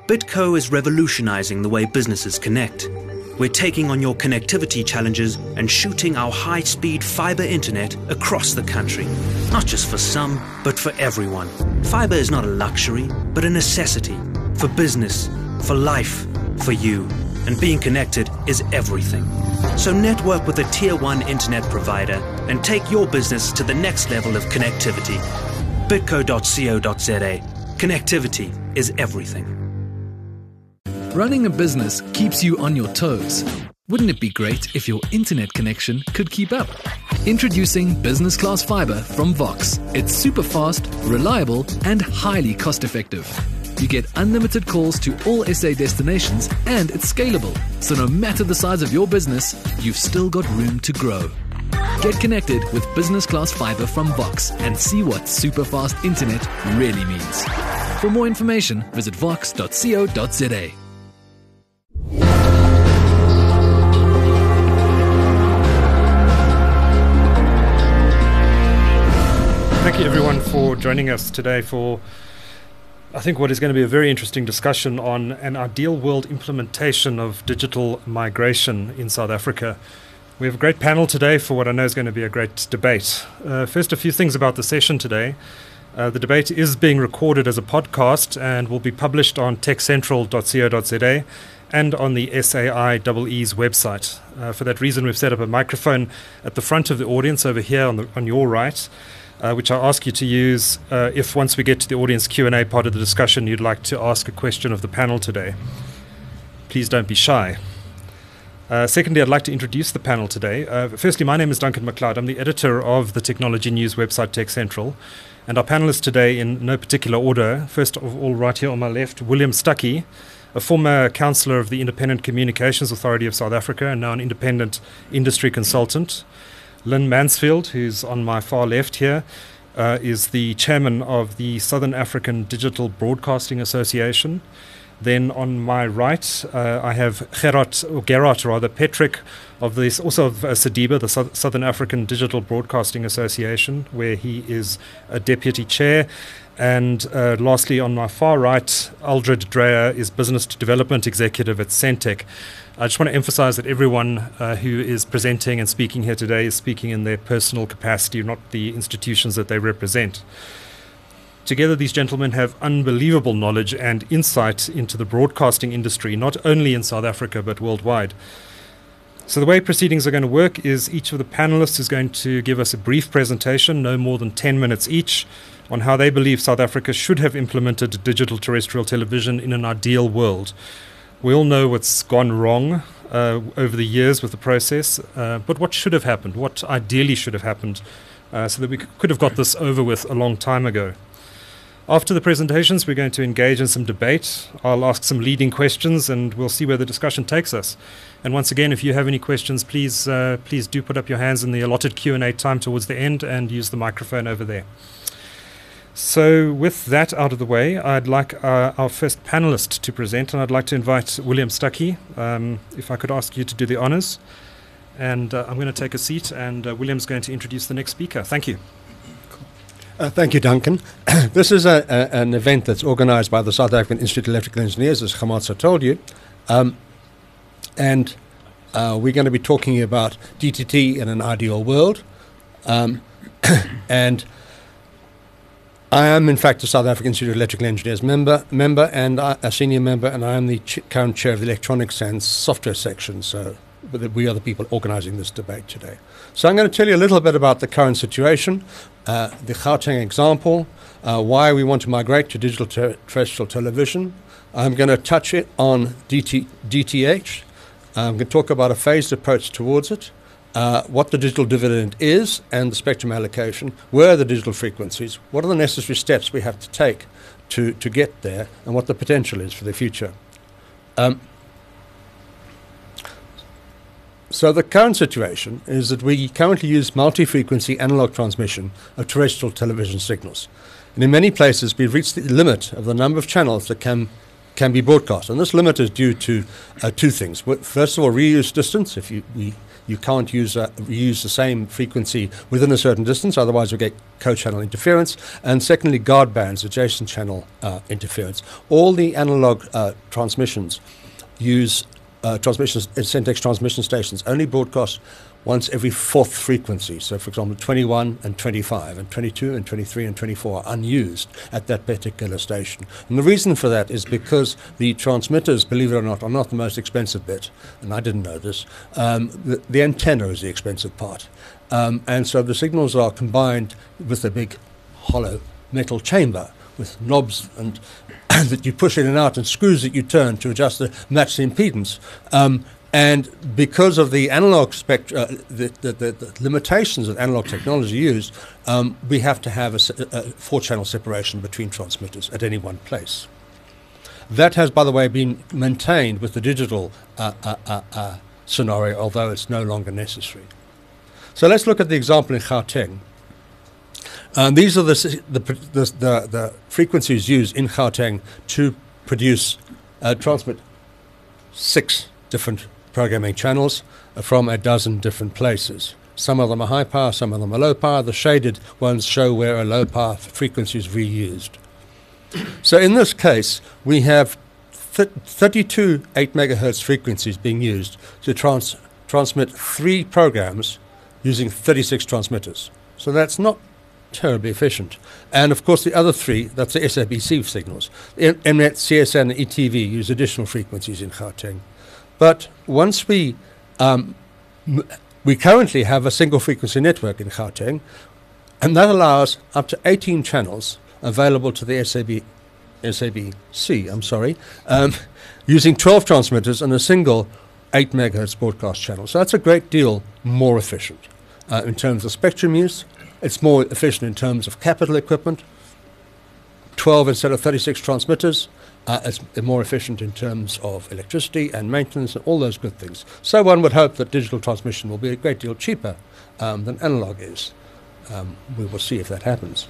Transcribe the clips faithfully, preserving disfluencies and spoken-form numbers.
BitCo is revolutionizing the way businesses connect. We're taking on your connectivity challenges and shooting our high-speed fiber internet across the country. Not just for some, but for everyone. Fiber is not a luxury, but a necessity. For business, for life, for you. And being connected is everything. So network with a tier one internet provider and take your business to the next level of connectivity. bitco dot co dot za. Connectivity is everything. Running a business keeps you on your toes. Wouldn't it be great if your internet connection could keep up? Introducing Business Class Fiber from Vox. It's super fast, reliable, and highly cost-effective. You get unlimited calls to all S A destinations, and it's scalable. So no matter the size of your business, you've still got room to grow. Get connected with Business Class Fiber from Vox and see what super fast internet really means. For more information, visit vox dot co dot za. Thank you everyone for joining us today for, I think, what is going to be a very interesting discussion on an ideal world implementation of digital migration in South Africa. We have a great panel today for what I know is going to be a great debate. Uh, first, a few things about the session today. Uh, the debate is being recorded as a podcast and will be published on tech central dot co dot za and on the S A I E E's website. Uh, for that reason, we've set up a microphone at the front of the audience over here on, the, on your right, Uh, which I ask you to use uh, if once we get to the audience Q and A part of the discussion you'd like to ask a question of the panel today. Please don't be shy. Uh, secondly, I'd like to introduce the panel today. Uh, firstly, my name is Duncan McLeod. I'm the editor of the technology news website Tech Central. And our panelists today, in no particular order, first of all, right here on my left, William Stuckey, a former councillor of the Independent Communications Authority of South Africa and now an independent industry consultant. Lynn Mansfield, who's on my far left here, uh, is the chairman of the Southern African Digital Broadcasting Association. Then on my right, uh, I have Gerard, or Gerard rather, Petrick, of this, also of uh, SADiBA, the so- Southern African Digital Broadcasting Association, where he is a deputy chair. And uh, lastly, on my far right, Aldred Dreyer is Business Development Executive at Centec. I just want to emphasize that everyone uh, who is presenting and speaking here today is speaking in their personal capacity, not the institutions that they represent. Together, these gentlemen have unbelievable knowledge and insight into the broadcasting industry, not only in South Africa, but worldwide. So the way proceedings are going to work is each of the panelists is going to give us a brief presentation, no more than ten minutes each, on how they believe South Africa should have implemented digital terrestrial television in an ideal world. We all know what's gone wrong uh, over the years with the process, uh, but what should have happened, what ideally should have happened, uh, so that we c- could have got this over with a long time ago. After the presentations, we're going to engage in some debate. I'll ask some leading questions and we'll see where the discussion takes us. And once again, if you have any questions, please uh, please do put up your hands in the allotted Q and A time towards the end and use the microphone over there. So with that out of the way, I'd like uh, our first panelist to present, and I'd like to invite William Stuckey, um, if I could ask you to do the honors. And uh, I'm going to take a seat, and uh, William's going to introduce the next speaker. Thank you. Uh, thank you, Duncan. This is a, a, an event that's organized by the South African Institute of Electrical Engineers, as Khamatsa told you. Um, and uh, we're going to be talking about D T T in an ideal world. Um, and I am, in fact, a South African Institute of Electrical Engineers member, member and I, a senior member, and I am the ch- current chair of the Electronics and Software section. So we are the people organizing this debate today. So I'm going to tell you a little bit about the current situation, uh, the Gauteng example, uh, why we want to migrate to digital ter- terrestrial television. I'm going to touch it on D T, D T H. I'm going to talk about a phased approach towards it. Uh, what the digital dividend is and the spectrum allocation, where are the digital frequencies, what are the necessary steps we have to take to, to get there, and what the potential is for the future. Um, so the current situation is that we currently use multi-frequency analog transmission of terrestrial television signals. And in many places we've reached the limit of the number of channels that can can be broadcast. And this limit is due to uh, two things. First of all, reuse distance. If you, we You can't use uh, use the same frequency within a certain distance, otherwise you'll get co-channel interference. And secondly, guard bands, adjacent channel uh, interference. All the analog uh, transmissions use uh, transmissions, Centex transmission stations only broadcast once every fourth frequency. So, for example, twenty-one and twenty-five and twenty-two and twenty-three and twenty-four are unused at that particular station. And the reason for that is because the transmitters, believe it or not, are not the most expensive bit. And I didn't know this. Um, the, the antenna is the expensive part. Um, and so the signals are combined with a big hollow metal chamber with knobs and that you push in and out and screws that you turn to adjust the match the impedance. Um, And because of the analog spectrum, uh, the, the, the, the limitations of analog technology used, um, we have to have a, a four-channel separation between transmitters at any one place. That has, by the way, been maintained with the digital uh, uh, uh, uh, scenario, although it's no longer necessary. So let's look at the example in Gauteng. Um, these are the, the, the, the, the frequencies used in Gauteng to produce, uh, transmit six different programming channels from a dozen different places. Some of them are high power, some of them are low power. The shaded ones show where a low power frequency is reused. So in this case, we have th thirty-two eight megahertz frequencies being used to trans transmit three programs using thirty-six transmitters. So that's not terribly efficient. And of course the other three, that's the S A B C signals. M net, C S N and E T V use additional frequencies in Gauteng. But once we, um, we currently have a single frequency network in Gauteng, and that allows up to eighteen channels available to the S A B, S A B C, I'm sorry, um, using twelve transmitters and a single eight megahertz broadcast channel. So that's a great deal more efficient uh, in terms of spectrum use. It's more efficient in terms of capital equipment, twelve instead of thirty-six transmitters. Uh, it's more efficient in terms of electricity and maintenance and all those good things. So one would hope that digital transmission will be a great deal cheaper um, than analog is. Um, we will see if that happens.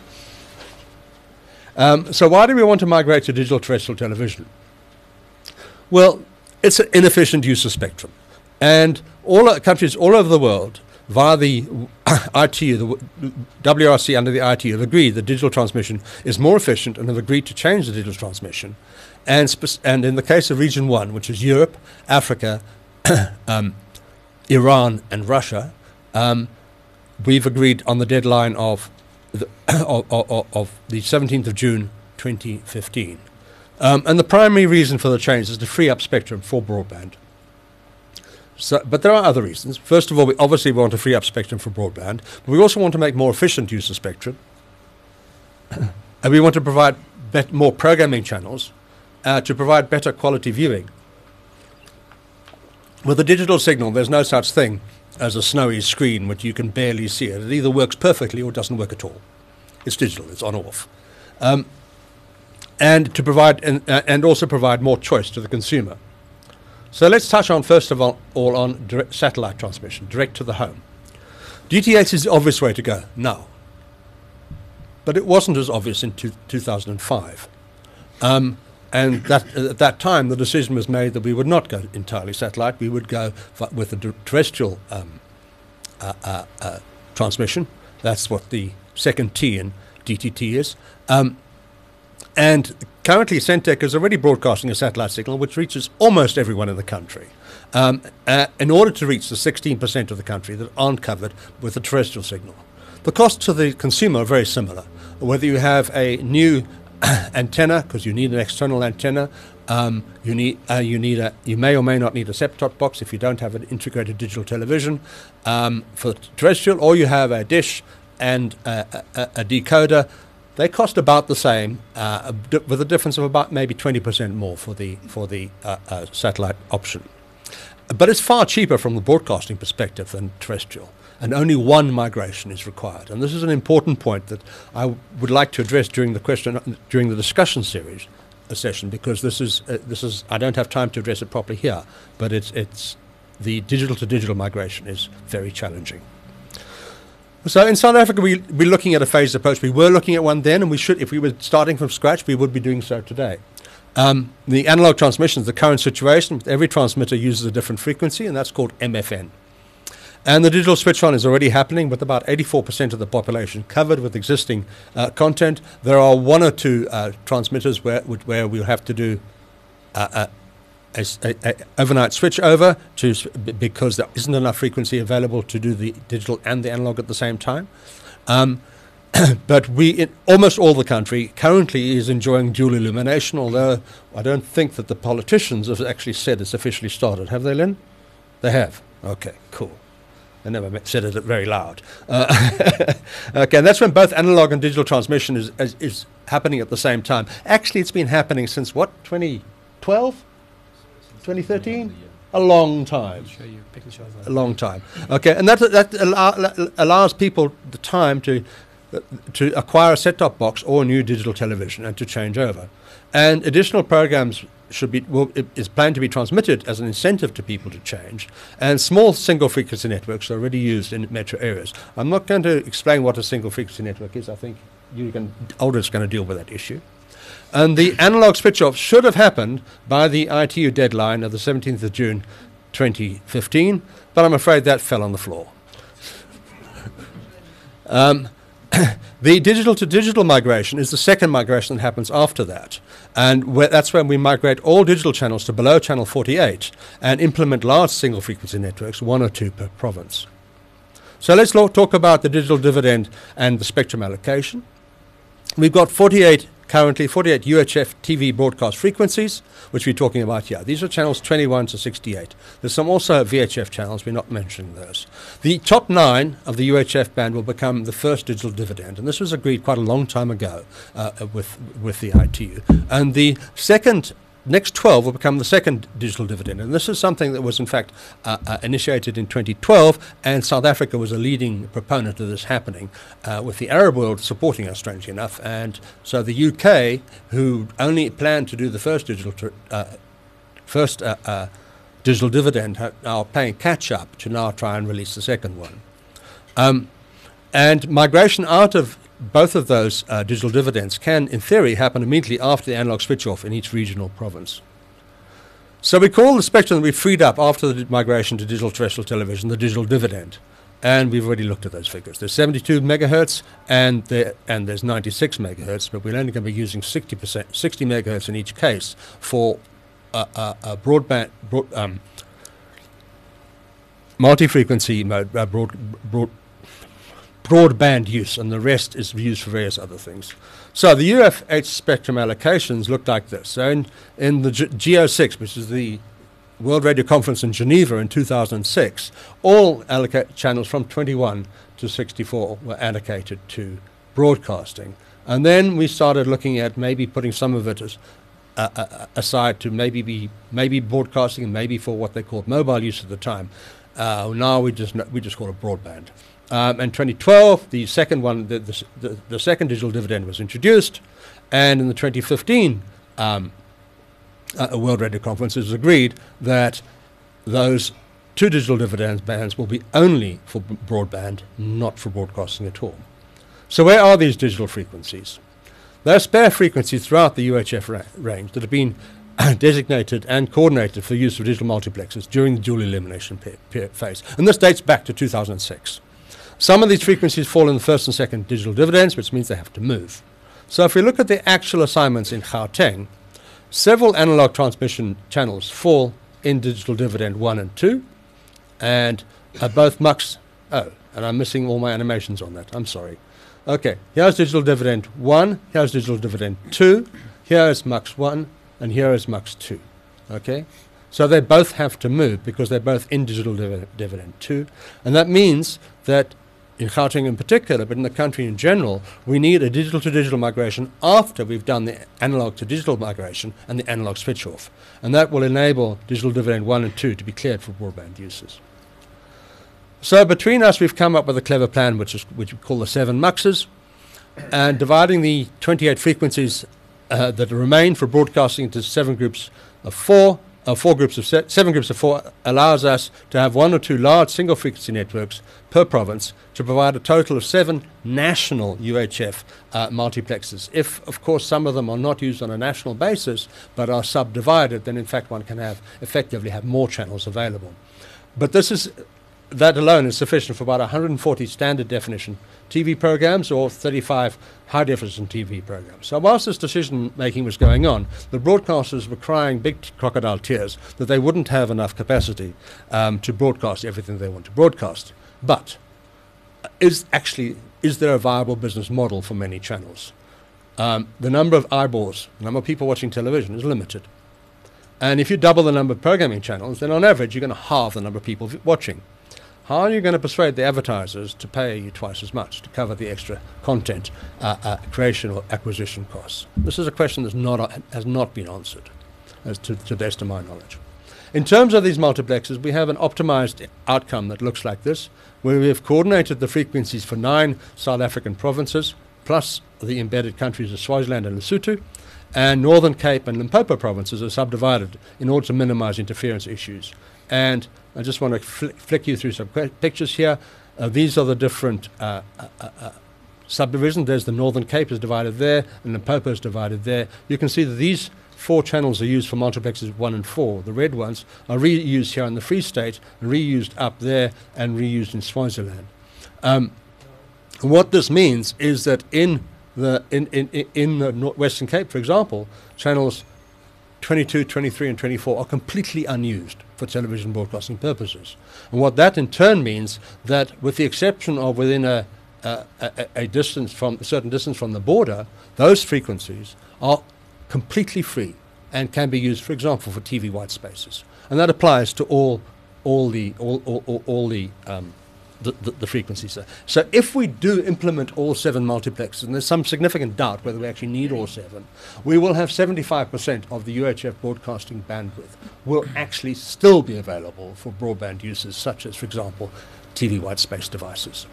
Um, so why do we want to migrate to digital terrestrial television? Well, it's an inefficient use of spectrum. And all uh, countries all over the world, via the I T U, the W R C under the I T U, have agreed that digital transmission is more efficient and have agreed to change the digital transmission. And, spe and in the case of Region one, which is Europe, Africa, um, Iran and Russia, um, we've agreed on the deadline of the, of, of, of the seventeenth of June twenty fifteen. Um, and the primary reason for the change is to free up spectrum for broadband. So, but there are other reasons. First of all, we obviously want to free up spectrum for broadband, but we also want to make more efficient use of spectrum. And we want to provide bet more programming channels uh, to provide better quality viewing. With a digital signal, there's no such thing as a snowy screen which you can barely see it. It either works perfectly or doesn't work at all. It's digital, it's on or off. Um, and to provide and, uh, and also provide more choice to the consumer. So let's touch on, first of all, all on direct satellite transmission, direct to the home. D T H is the obvious way to go now, but it wasn't as obvious in two, two thousand five. Um, and that, uh, at that time, the decision was made that we would not go entirely satellite. We would go with a terrestrial um, uh, uh, uh, transmission. That's what the second T in D T T is. Um, and currently, Centec is already broadcasting a satellite signal which reaches almost everyone in the country, um, uh, in order to reach the sixteen percent of the country that aren't covered with a terrestrial signal. The costs to the consumer are very similar. Whether you have a new antenna, because you need an external antenna, um, you need uh, you need a you may or may not need a set-top box if you don't have an integrated digital television um, for terrestrial, or you have a dish and a, a, a decoder. They cost about the same, uh, with a difference of about maybe twenty percent more for the for the uh, uh, satellite option. But it's far cheaper from the broadcasting perspective than terrestrial, and only one migration is required. And this is an important point that I w would like to address during the question during the discussion series uh, session, because this is uh, this is I don't have time to address it properly here. But it's it's the digital to digital migration is very challenging. So in South Africa, we, we're looking at a phased approach. We were looking at one then, and we should, if we were starting from scratch, we would be doing so today. Um, the analog transmissions, the current situation, every transmitter uses a different frequency, and that's called M F N. And the digital switch on is already happening with about eighty-four percent of the population covered with existing uh, content. There are one or two uh, transmitters where, where we'll have to do uh, a, a, a overnight switch over to s- because there isn't enough frequency available to do the digital and the analog at the same time. Um, but we, in almost all the country, currently is enjoying dual illumination, although I don't think that the politicians have actually said it's officially started. Have they, Lynn? They have. Okay, cool. I never met, said it very loud. Uh, okay, and that's when both analog and digital transmission is, is, is happening at the same time. Actually, it's been happening since, what, twenty twelve? twenty thirteen? A long time. A long time. Okay, and that, that allow, allows people the time to to acquire a set-top box or a new digital television and to change over. And additional programs should be will, is planned to be transmitted as an incentive to people to change. And small single-frequency networks are already used in metro areas. I'm not going to explain what a single-frequency network is. I think you can, Aldous going to deal with that issue. And the analog switch-off should have happened by the I T U deadline of the seventeenth of June twenty fifteen, but I'm afraid that fell on the floor. um, The digital-to-digital migration is the second migration that happens after that. And wh- that's when we migrate all digital channels to below channel forty-eight and implement large single-frequency networks, one or two per province. So let's lo- talk about the digital dividend and the spectrum allocation. We've got forty-eight currently, forty-eight U H F T V broadcast frequencies, which we're talking about here. These are channels twenty-one to sixty-eight. There's some also V H F channels. We're not mentioning those. The top nine of the U H F band will become the first digital dividend, and this was agreed quite a long time ago uh, with with the I T U. And the second next twelve will become the second digital dividend, and this is something that was in fact uh, uh, initiated in twenty twelve, and South Africa was a leading proponent of this happening, uh, with the Arab world supporting us, strangely enough. And so the U K, who only planned to do the first digital tr- uh, first uh, uh, digital dividend, ha- are playing catch up to now try and release the second one. Um, and migration out of both of those uh, digital dividends can, in theory, happen immediately after the analog switch-off in each regional province. So we call the spectrum that we freed up after the migration to digital terrestrial television the digital dividend. And we've already looked at those figures. There's seventy-two megahertz and, there, and there's ninety-six megahertz, but we're only going to be using sixty percent, sixty megahertz in each case for uh, uh, uh, broadband, broad, um, multi-frequency mode, uh, broad, broad broadband use, and the rest is used for various other things. So the U F H spectrum allocations look like this. So in, in the G- G O six, which is the World Radio Conference in Geneva in two thousand six, all alloca- channels from twenty-one to sixty-four were allocated to broadcasting. And then we started looking at maybe putting some of it as, uh, uh, aside to maybe be maybe broadcasting and maybe for what they called mobile use at the time. Uh, now we just we just call it broadband. Um, in twenty twelve, the second one, the, the, the, the second digital dividend was introduced, and in the twenty fifteen um, uh, World Radio Conference, it was agreed that those two digital dividend bands will be only for b- broadband, not for broadcasting at all. So where are these digital frequencies? There are spare frequencies throughout the U H F ra- range that have been designated and coordinated for use of digital multiplexes during the dual elimination pe- pe- phase, and this dates back to two thousand six. Some of these frequencies fall in the first and second digital dividends, which means they have to move. So if we look at the actual assignments in Gauteng, several analog transmission channels fall in digital dividend one and two, and uh, both M U X, oh, and I'm missing all my animations on that, I'm sorry. Okay, here's digital dividend one, here's digital dividend two, here is M U X one, and here is M U X two, okay? So they both have to move because they're both in digital div- dividend two, and that means that in Gauteng in particular, but in the country in general, we need a digital-to-digital migration after we've done the analog-to-digital migration and the analog switch-off. And that will enable digital dividend one and two to be cleared for broadband uses. So between us, we've come up with a clever plan, which is which we call the seven M U Xs, and dividing the twenty-eight frequencies uh, that remain for broadcasting into seven groups of four, Uh, four groups of se- seven groups of four allows us to have one or two large single frequency networks per province to provide a total of seven national U H F uh, multiplexes. If, of course, some of them are not used on a national basis but are subdivided, then in fact one can have effectively have more channels available. But this is that alone is sufficient for about one hundred forty standard definition T V programs or thirty-five high definition T V programs. So whilst this decision making was going on, the broadcasters were crying big t- crocodile tears that they wouldn't have enough capacity um, to broadcast everything they want to broadcast. But is actually is there a viable business model for many channels? Um, the number of eyeballs, the number of people watching television is limited. And if you double the number of programming channels, then on average you're going to halve the number of people v- watching. How are you going to persuade the advertisers to pay you twice as much to cover the extra content uh, uh, creation or acquisition costs? This is a question that's not uh, has not been answered, as to, to the best of my knowledge. In terms of these multiplexes, we have an optimized outcome that looks like this, where we have coordinated the frequencies for nine South African provinces, plus the embedded countries of Swaziland and Lesotho, and Northern Cape and Limpopo provinces are subdivided in order to minimize interference issues. And I just want to fl- flick you through some qu- pictures here. Uh, these are the different uh, uh, uh, subdivisions. There's the Northern Cape is divided there, and Limpopo is divided there. You can see that these four channels are used for multiplexes one and four. The red ones are reused here in the Free State, and reused up there, and reused in Swaziland. Um, what this means is that in the in in in the North Western Cape, for example, channels twenty-two, twenty-three, and twenty-four are completely unused for television broadcasting purposes. And what that in turn means that, with the exception of within a, a, a, a distance from a certain distance from the border, those frequencies are completely free and can be used, for example, for T V white spaces. And that applies to all all the all all, all, all the um, The, the, the frequencies there. So if we do implement all seven multiplexes, and there's some significant doubt whether we actually need all seven, we will have seventy-five percent of the U H F broadcasting bandwidth will actually still be available for broadband uses, such as, for example, T V white space devices.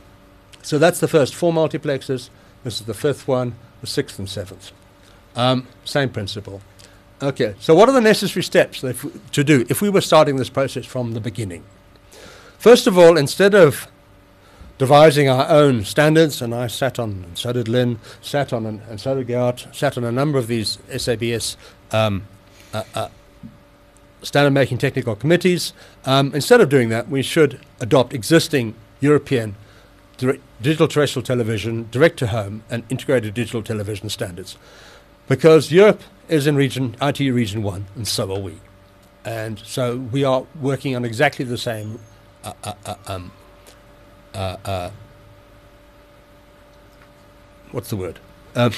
So that's the first four multiplexes. This is the fifth one, the sixth and seventh. Um, same principle. Okay, so what are the necessary steps that if we, to do if we were starting this process from the beginning? First of all, instead of devising our own standards, and I sat on, and so did Lynn, sat on, and, and so did Gerhard, sat on a number of these S A B S um, uh, uh, standard-making technical committees, um, instead of doing that, we should adopt existing European direct, digital terrestrial television, direct-to-home, and integrated digital television standards. Because Europe is in region I T Region one, and so are we. And so we are working on exactly the same Uh, uh, uh, um, uh, uh, what's the word? Um,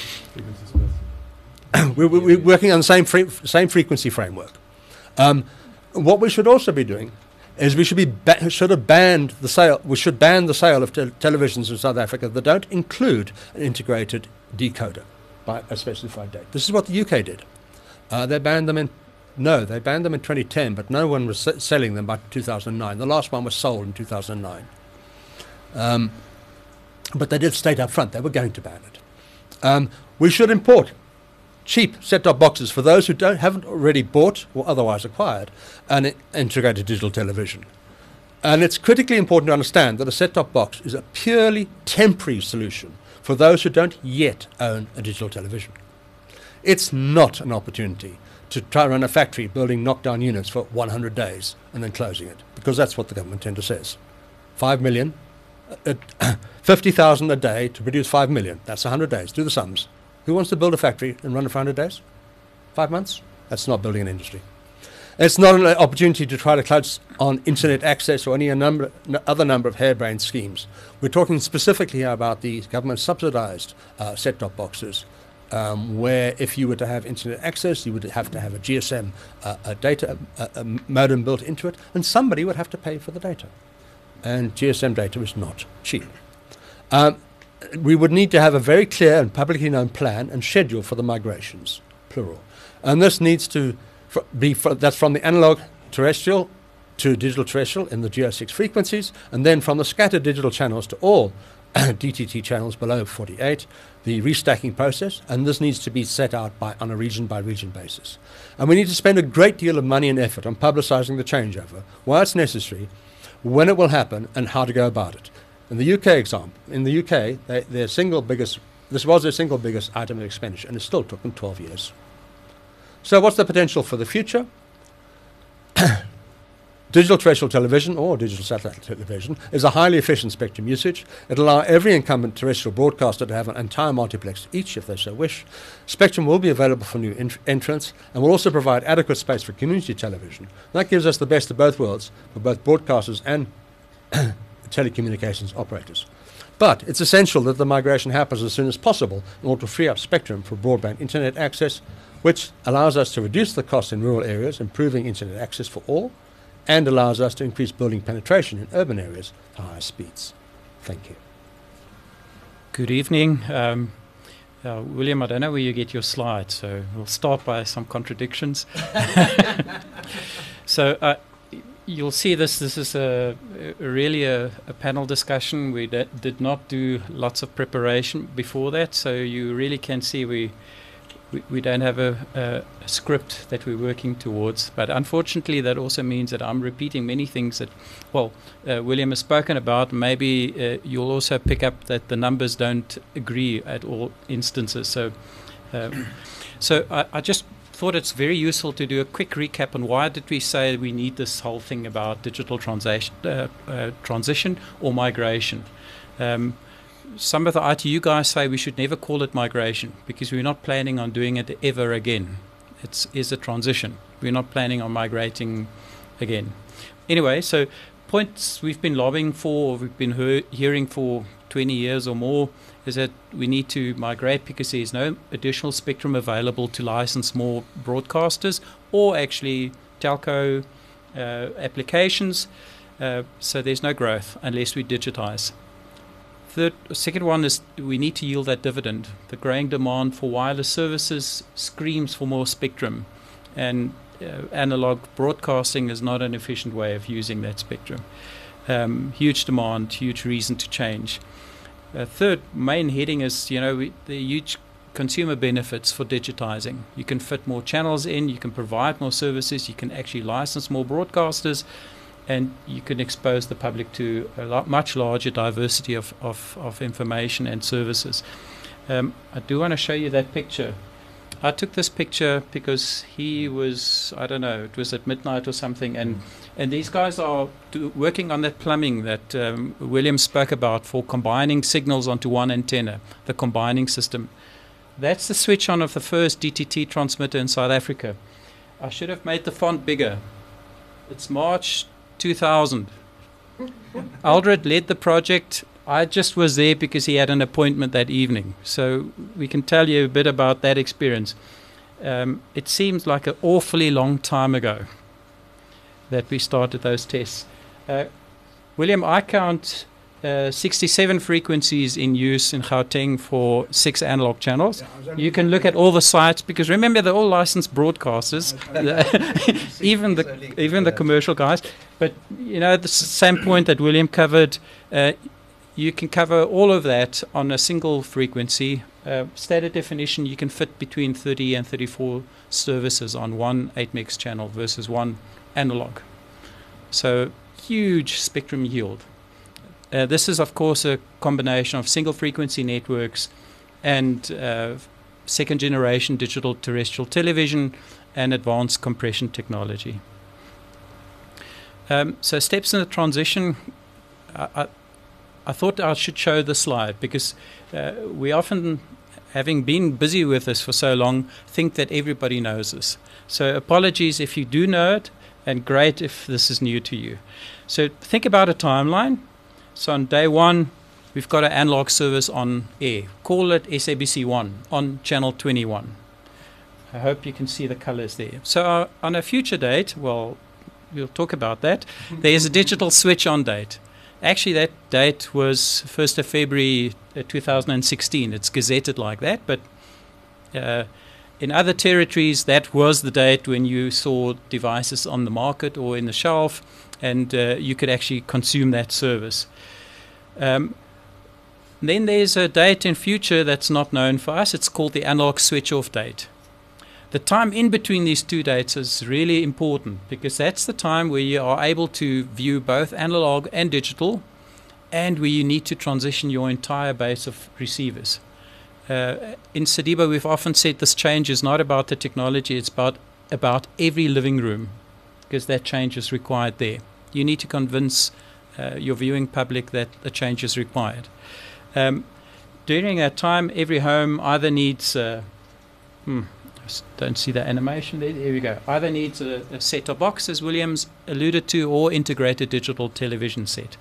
we're, we're working on the same fre- same frequency framework. Um, what we should also be doing is we should be ba- should have banned the sale. We should ban the sale of te- televisions in South Africa that don't include an integrated decoder by a specified date. This is what the U K did. Uh, they banned them in. No, they banned them in twenty ten, but no one was se- selling them by two thousand nine. The last one was sold in two thousand nine. Um, but they did state up front they were going to ban it. Um, we should import cheap set-top boxes for those who don't haven't already bought or otherwise acquired an i- integrated digital television. And it's critically important to understand that a set-top box is a purely temporary solution for those who don't yet own a digital television. It's not an opportunity to try to run a factory building knockdown units for one hundred days and then closing it, because that's what the government tender says. Five million, uh, uh, fifty thousand a day to produce five million. That's one hundred days. Do the sums. Who wants to build a factory and run it for one hundred days? Five months? That's not building an industry. It's not an opportunity to try to close on internet access or any a number, n- other number of harebrained schemes. We're talking specifically here about the government-subsidized uh, set-top boxes, Um, where if you were to have internet access, you would have to have a G S M uh, a data a, a modem built into it, and somebody would have to pay for the data. And G S M data is not cheap. Um, we would need to have a very clear and publicly known plan and schedule for the migrations, plural. And this needs to fr- be fr- that's from the analog terrestrial to digital terrestrial in the G O six frequencies, and then from the scattered digital channels to all D T T channels below forty-eight, the restacking process, and this needs to be set out by on a region-by-region basis. And we need to spend a great deal of money and effort on publicizing the changeover, why it's necessary, when it will happen, and how to go about it. In the U K example, in the U K, they, their single biggest, this was their single biggest item of expenditure, and it still took them twelve years. So what's the potential for the future? Digital terrestrial television, or digital satellite television, is a highly efficient spectrum usage. It will allow every incumbent terrestrial broadcaster to have an entire multiplex each if they so wish. Spectrum will be available for new ent- entrants and will also provide adequate space for community television. That gives us the best of both worlds for both broadcasters and telecommunications operators. But it's essential that the migration happens as soon as possible in order to free up spectrum for broadband internet access, which allows us to reduce the cost in rural areas, improving internet access for all, and allows us to increase building penetration in urban areas to higher speeds. Thank you. Good evening. Um, uh, William, I don't know where you get your slides, so we'll start by some contradictions. so uh, you'll see this. This is a, a really a, a panel discussion. We d- did not do lots of preparation before that, so you really can see we we, we don't have a, a, a script that we're working towards. But unfortunately, that also means that I'm repeating many things that, well, uh, William has spoken about. Maybe uh, you'll also pick up that the numbers don't agree at all instances. So, um, so I, I just thought it's very useful to do a quick recap on why did we say we need this whole thing about digital transition, uh, uh, transition or migration. Um, some of the I T U guys say we should never call it migration because we're not planning on doing it ever again. It's is a transition. We're not planning on migrating again. Anyway, so points we've been lobbying for, or we've been he- hearing for twenty years or more, is that we need to migrate because there's no additional spectrum available to license more broadcasters or actually telco uh, applications. Uh, so there's no growth unless we digitize. Third, second one is we need to yield that dividend. The growing demand for wireless services screams for more spectrum, and uh, analog broadcasting is not an efficient way of using that spectrum. Um, huge demand, huge reason to change. Uh, third main heading is, you know, we, the huge consumer benefits for digitizing. You can fit more channels in, you can provide more services, you can actually license more broadcasters, and you can expose the public to a lot, much larger diversity of, of, of information and services. Um, I do want to show you that picture. I took this picture because he was, I don't know, it was at midnight or something, and and these guys are do, working on that plumbing that um, William spoke about for combining signals onto one antenna, the combining system. That's the switch on of the first D T T transmitter in South Africa. I should have made the font bigger. It's March two thousand. Aldred led the project. I just was there because he had an appointment that evening. So we can tell you a bit about that experience. Um, it seems like an awfully long time ago that we started those tests. Uh, William, I count uh, sixty-seven frequencies in use in Gauteng for six analog channels. Yeah, you can look at all the sites because remember they're all licensed broadcasters, even the even the commercial guys. But you know the same point that William covered. Uh, You can cover all of that on a single frequency. Uh, standard definition, you can fit between thirty and thirty-four services on one eight megahertz channel versus one analog. So huge spectrum yield. Uh, this is, of course, a combination of single frequency networks and uh, second generation digital terrestrial television and advanced compression technology. Um, so steps in the transition. I, I, I thought I should show the slide because uh, we often, having been busy with this for so long, think that everybody knows this. So apologies if you do know it, and great if this is new to you. So think about a timeline. So on day one, we've got an analog service on air. Call it S A B C one on channel twenty-one. I hope you can see the colors there. So uh, on a future date, well, we'll talk about that. There's a digital switch on date. Actually, that date was first of February uh, two thousand sixteen. It's gazetted like that, but uh, in other territories, that was the date when you saw devices on the market or in the shelf, and uh, you could actually consume that service. Um, then there's a date in future that's not known for us. It's called the analog switch-off date. The time in between these two dates is really important because that's the time where you are able to view both analog and digital, and where you need to transition your entire base of receivers. Uh, in Sadiba, we've often said this change is not about the technology, it's about, about every living room, because that change is required there. You need to convince uh, your viewing public that a change is required. Um, during that time, every home either needs, uh, hmm, I s- don't see the animation there, there we go, either needs a, a set-top box, as Williams alluded to, or integrated digital television set.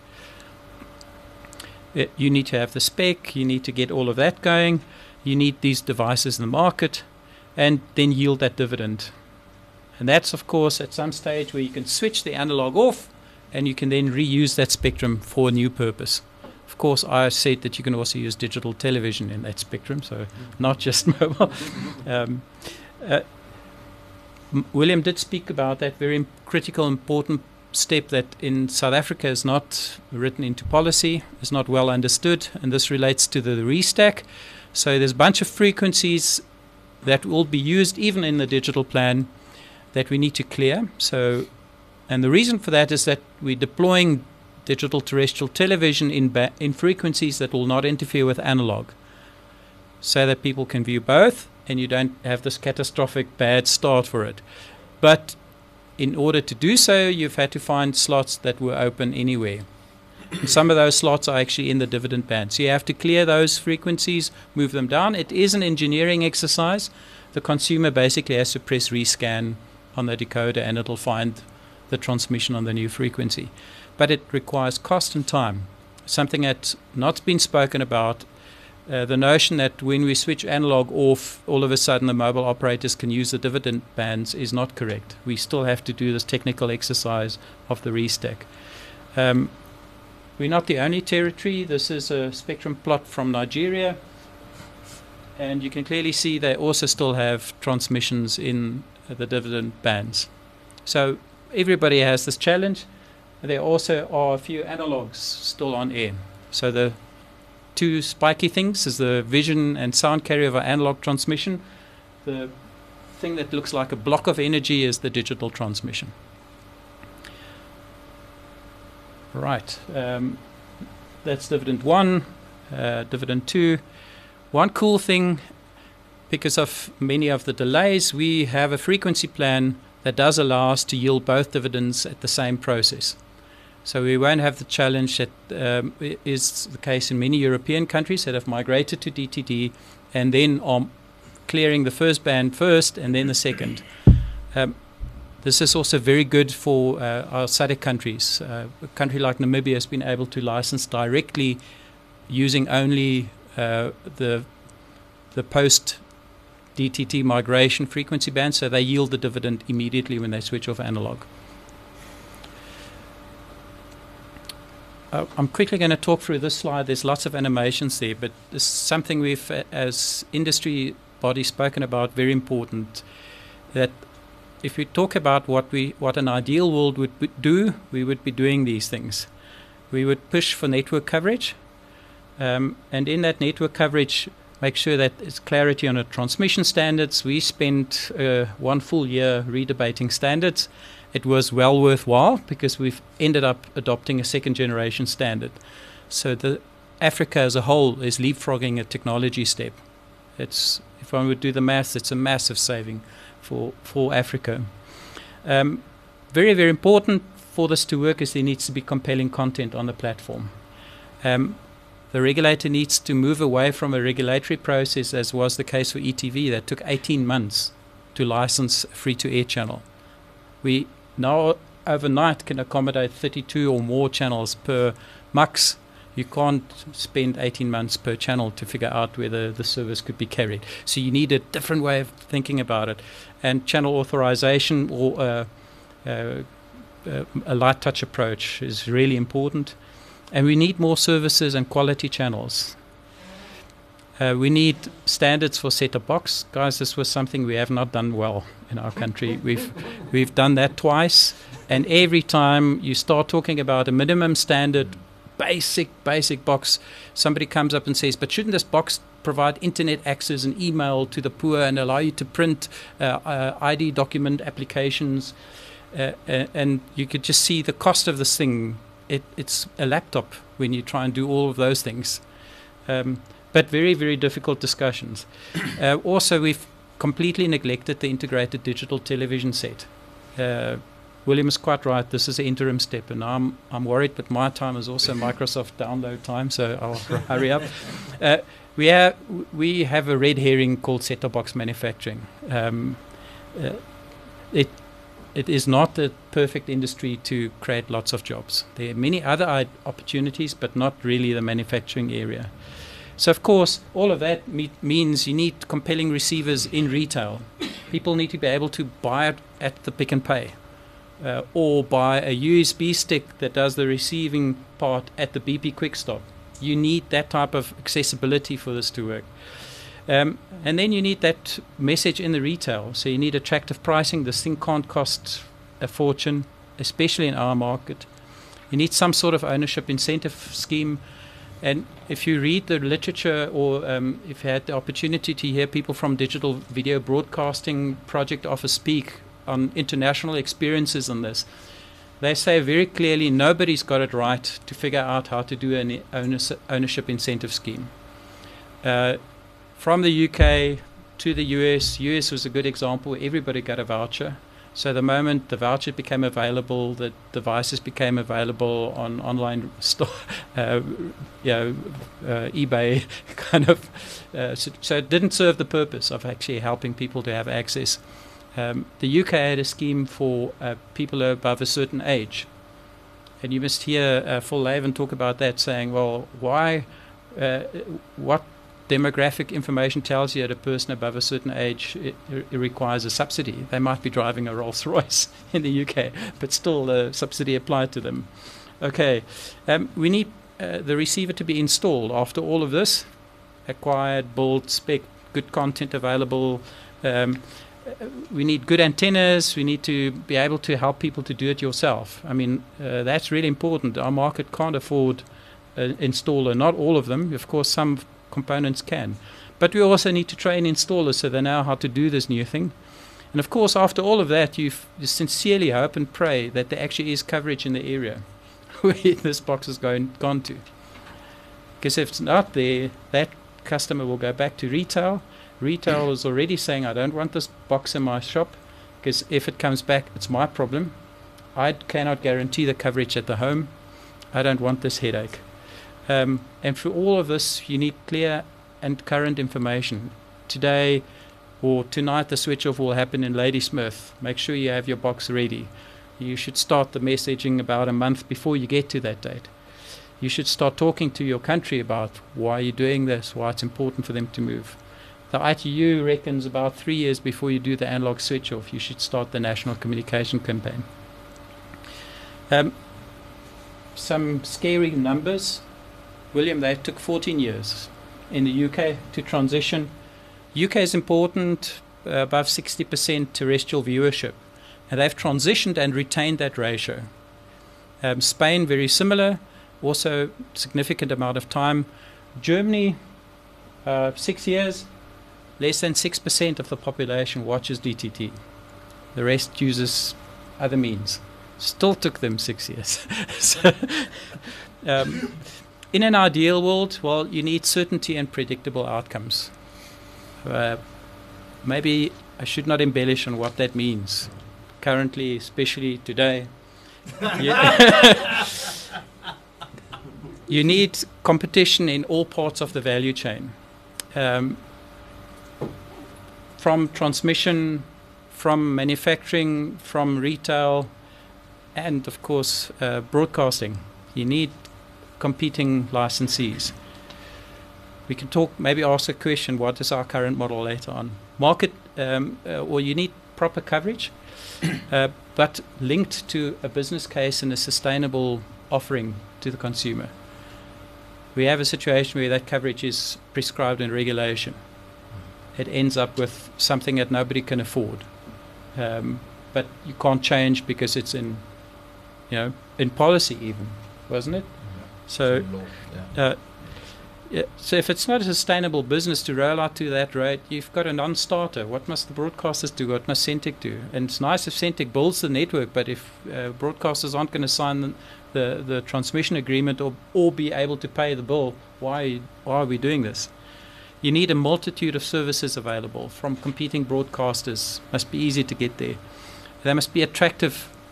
Uh, You need to have the spec, you need to get all of that going, you need these devices in the market, and then yield that dividend. And that's, of course, at some stage where you can switch the analog off and you can then reuse that spectrum for a new purpose. Of course, I said that you can also use digital television in that spectrum, so not just mobile. um, uh, M- William did speak about that very im- critical, important step that in South Africa is not written into policy, is not well understood, and this relates to the restack. So there's a bunch of frequencies that will be used even in the digital plan that we need to clear. So, and the reason for that is that we're deploying digital terrestrial television in ba- in frequencies that will not interfere with analog, so that people can view both, and you don't have this catastrophic bad start for it. But in order to do so, you've had to find slots that were open anywhere. And some of those slots are actually in the dividend band. So you have to clear those frequencies, move them down. It is an engineering exercise. The consumer basically has to press rescan on the decoder and it'll find the transmission on the new frequency. But it requires cost and time, something that's not been spoken about. Uh, the notion that when we switch analog off, all of a sudden the mobile operators can use the dividend bands is not correct. We still have to do this technical exercise of the restack. Um, we're not the only territory. This is a spectrum plot from Nigeria. And you can clearly see they also still have transmissions in uh, the dividend bands. So everybody has this challenge. There also are a few analogs still on air. So the two spiky things is the vision and sound carrier of our analog transmission. The thing that looks like a block of energy is the digital transmission. Right. Um, that's dividend one, uh, dividend two. One cool thing, because of many of the delays, we have a frequency plan that does allow us to yield both dividends at the same process. So we won't have the challenge that um, is the case in many European countries that have migrated to D T D and then are clearing the first band first and then the second. Um, this is also very good for uh, our S A D C countries. Uh, a country like Namibia has been able to license directly using only uh, the the post D T T migration frequency band, so they yield the dividend immediately when they switch off analog. Uh, I'm quickly going to talk through this slide. There's lots of animations there, but this is something we've, uh, as industry body, spoken about, very important, that if we talk about what we what an ideal world would b- do, we would be doing these things. We would push for network coverage, um, and in that network coverage, make sure that there's clarity on the transmission standards. We spent uh, one full year redebating standards. It was well worthwhile because we've ended up adopting a second generation standard. So the Africa as a whole is leapfrogging a technology step. It's, if one would do the maths, it's a massive saving for, for Africa. Um, very, very important for this to work is there needs to be compelling content on the platform. Um, the regulator needs to move away from a regulatory process, as was the case for E T V, that took eighteen months to license a free-to-air channel. We now overnight can accommodate thirty-two or more channels per M U X. You can't spend eighteen months per channel to figure out whether the service could be carried. So you need a different way of thinking about it. And channel authorization or uh, uh, uh, a light touch approach is really important. And we need more services and quality channels. Uh, we need standards for set-top box. Guys, this was something we have not done well in our country. We've we've done that twice, and every time you start talking about a minimum standard, basic, basic box, somebody comes up and says, but shouldn't this box provide internet access and email to the poor and allow you to print uh, uh, I D document applications? Uh, uh, and you could just see the cost of this thing. It, it's a laptop when you try and do all of those things. Um, But very, very difficult discussions. Uh, also, we've completely neglected the integrated digital television set. Uh, William is quite right. This is an interim step, and I'm I'm worried. But my time is also Microsoft download time, so I'll hurry up. Uh, we have we have a red herring called set-top box manufacturing. Um, uh, it it is not the perfect industry to create lots of jobs. There are many other I- opportunities, but not really the manufacturing area. So, of course, all of that me- means you need compelling receivers in retail. People need to be able to buy it at the Pick and Pay. Uh, or buy a U S B stick that does the receiving part at the B P Quick Stop. You need that type of accessibility for this to work. Um, and then you need that message in the retail. So you need attractive pricing. This thing can't cost a fortune, especially in our market. You need some sort of ownership incentive scheme. And if you read the literature, or um, if you had the opportunity to hear people from Digital Video Broadcasting Project Office speak on international experiences on this, they say very clearly nobody's got it right to figure out how to do an ownership incentive scheme. Uh, from the U K to the U S, U S was a good example. Everybody got a voucher. So the moment the voucher became available, the devices became available on online store, uh, you know, uh, eBay kind of. Uh, so, so it didn't serve the purpose of actually helping people to have access. Um, the U K had a scheme for uh, people above a certain age. And you must hear uh, Phil Laven talk about that, saying, well, why, uh, what demographic information tells you that a person above a certain age it, it requires a subsidy? They might be driving a Rolls Royce in the U K, but still the subsidy applied to them. Okay, um, we need uh, the receiver to be installed. After all of this, acquired, built, spec, good content available, um, we need good antennas. We need to be able to help people to do it yourself. I mean, uh, that's really important. Our market can't afford an installer. Not all of them. Of course, some components can. But we also need to train installers so they know how to do this new thing. And of course, after all of that, you sincerely hope and pray that there actually is coverage in the area where this box is going, gone to. Because if it's not there, that customer will go back to retail. Retail is already saying, I don't want this box in my shop, because if it comes back, it's my problem. I cannot guarantee the coverage at the home. I don't want this headache. Um, and for all of this, you need clear and current information. Today or tonight, the switch off will happen in Ladysmith. Make sure you have your box ready. You should start the messaging about a month before you get to that date. You should start talking to your country about why you're doing this, why it's important for them to move. The I T U reckons about three years before you do the analog switch off, you should start the national communication campaign. Um, some scary numbers. William, they took fourteen years in the U K to transition. U K is important, uh, above sixty percent terrestrial viewership. And they've transitioned and retained that ratio. Um, Spain, very similar, also significant amount of time. Germany, uh, six years. Less than six percent of the population watches D T T. The rest uses other means. Still took them six years. so, um, in an ideal world, well, you need certainty and predictable outcomes. Uh, maybe I should not embellish on what that means. Currently, especially today, you, you need competition in all parts of the value chain. Um, From transmission, from manufacturing, from retail, and of course uh, broadcasting. You need competing licensees. We can talk, maybe ask a question, what is our current model later on? Market, um, uh, or you need proper coverage, uh, but linked to a business case and a sustainable offering to the consumer. We have a situation where that coverage is prescribed in regulation. It ends up with something that nobody can afford. Um, but you can't change because it's in, you know, in policy even, wasn't it? Yeah. So, uh, yeah, so if it's not a sustainable business to roll out to that rate, you've got a non-starter. What must the broadcasters do? What must Centec do? And it's nice if Centec builds the network, but if uh, broadcasters aren't going to sign the, the, the transmission agreement or, or be able to pay the bill, why, why are we doing this? You need a multitude of services available from competing broadcasters. Must be easy to get there. They must be attractive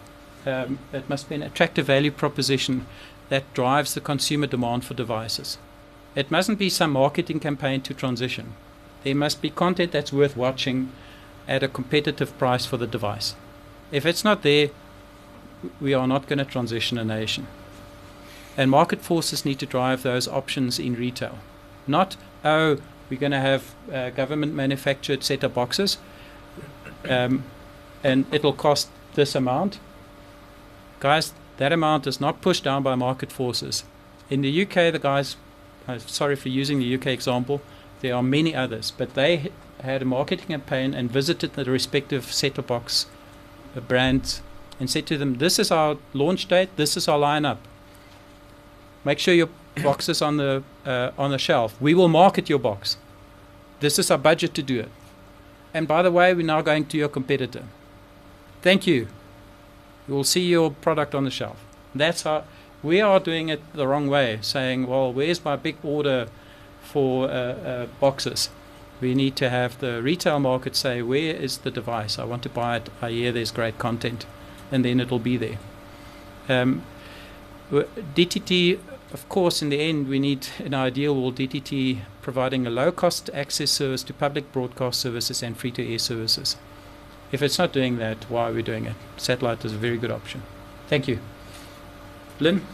um, it must be an attractive value proposition that drives the consumer demand for devices. It mustn't be some marketing campaign to transition. There must be content that's worth watching at a competitive price for the device. If it's not there, we are not going to transition a nation. And market forces need to drive those options in retail. Not, oh, we're going to have uh, government manufactured set-top boxes um, and it'll cost this amount. Guys, that amount is not pushed down by market forces. In the U K, the guys, I'm sorry for using the U K example, there are many others, but they h- had a marketing campaign and visited the respective set-top box uh, brands and said to them, this is our launch date, this is our lineup. Make sure your box is on the, uh, on the shelf. We will market your box. This is our budget to do it. And by the way, we're now going to your competitor. Thank you. You will see your product on the shelf. That's how we are doing it the wrong way, saying, well, where's my big order for uh, uh, boxes? We need to have the retail market say, where is the device? I want to buy it. I hear there's great content. And then it'll be there. Um, D T T, of course, in the end, we need, in our ideal world, D T T providing a low-cost access service to public broadcast services and free-to-air services. If it's not doing that, why are we doing it? Satellite is a very good option. Thank you. Lynn?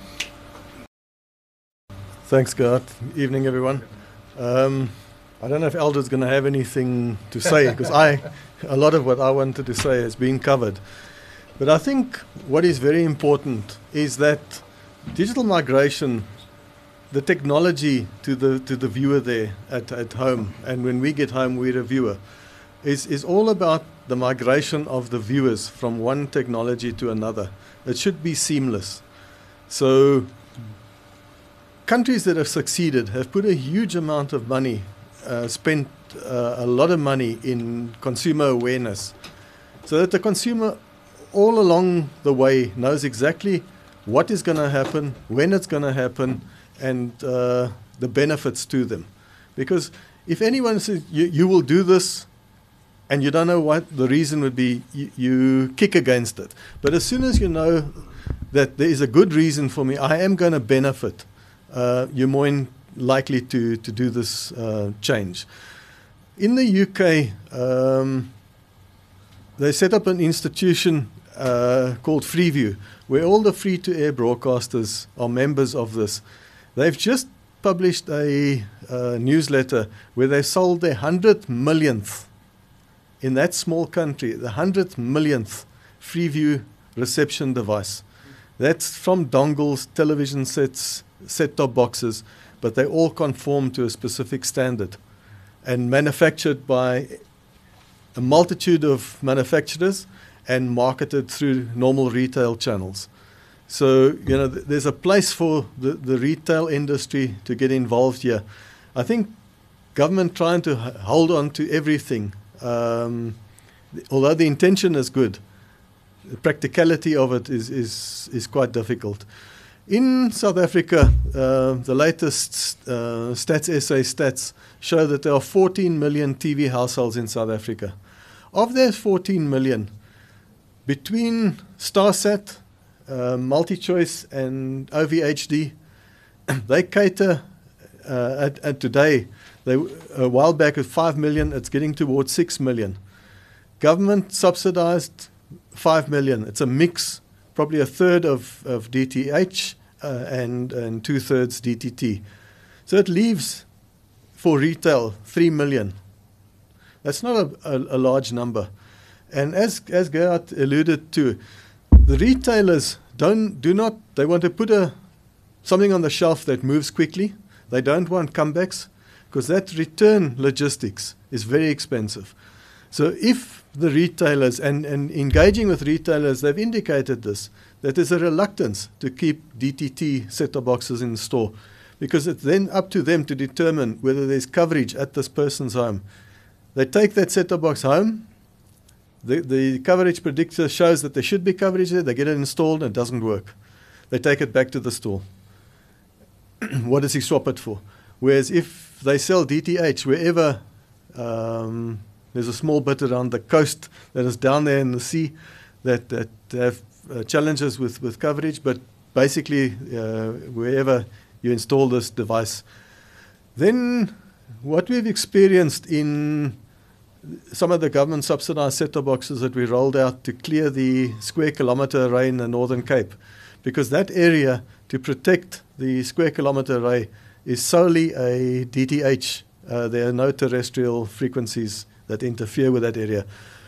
Thanks, Garth. Evening, everyone. Um, I don't know if Aldo's going to have anything to say, because I, a lot of what I wanted to say has been covered. But I think what is very important is that digital migration, the technology to the to the viewer there at, at home, and when we get home, we're a viewer, is, is all about the migration of the viewers from one technology to another. It should be seamless. So countries that have succeeded have put a huge amount of money, uh, spent uh, a lot of money in consumer awareness, so that the consumer all along the way knows exactly what is going to happen, when it's going to happen, and uh, the benefits to them. Because if anyone says, you, you will do this, and you don't know what the reason would be, you, you kick against it. But as soon as you know that there is a good reason for me, I am going to benefit, uh, you're more in likely to, to do this uh, change. In the U K, um, they set up an institution uh, called Freeview, where all the free-to-air broadcasters are members of this. They've just published a uh, newsletter where they sold their hundredth millionth, in that small country, the hundredth millionth Freeview reception device. That's from dongles, television sets, set-top boxes, but they all conform to a specific standard and manufactured by a multitude of manufacturers and marketed through normal retail channels. So, you know, th- there's a place for the, the retail industry to get involved here. I think government trying to h- hold on to everything, um, th- although the intention is good, the practicality of it is, is, is quite difficult. In South Africa, uh, the latest uh, Stats S A stats show that there are fourteen million T V households in South Africa. Of those fourteen million, between StarSat, uh, MultiChoice, and O V H D, they cater, uh, at, at today, they, a while back at five million, it's getting towards six million. Government subsidized five million. It's a mix, probably a third of, of D T H uh, and, and two-thirds D T T. So it leaves, for retail, three million. That's not a, a, a large number. And as as Gerhard alluded to, the retailers don't do not they want to put a something on the shelf that moves quickly. They don't want comebacks, because that return logistics is very expensive. So if the retailers and, and engaging with retailers, they've indicated this, that there's a reluctance to keep D T T set-top boxes in the store, because it's then up to them to determine whether there's coverage at this person's home. They take that set-top box home. The, the coverage predictor shows that there should be coverage there. They get it installed and it doesn't work. They take it back to the store. What does he swap it for? Whereas if they sell D T H wherever um, there's a small bit around the coast that is down there in the sea that, that have uh, challenges with, with coverage, but basically uh, wherever you install this device. Then what we've experienced in some of the government subsidized set-top boxes that we rolled out to clear the square kilometre array in the Northern Cape, because that area, to protect the square kilometre array, is solely a D T H. Uh, there are no terrestrial frequencies that interfere with that area.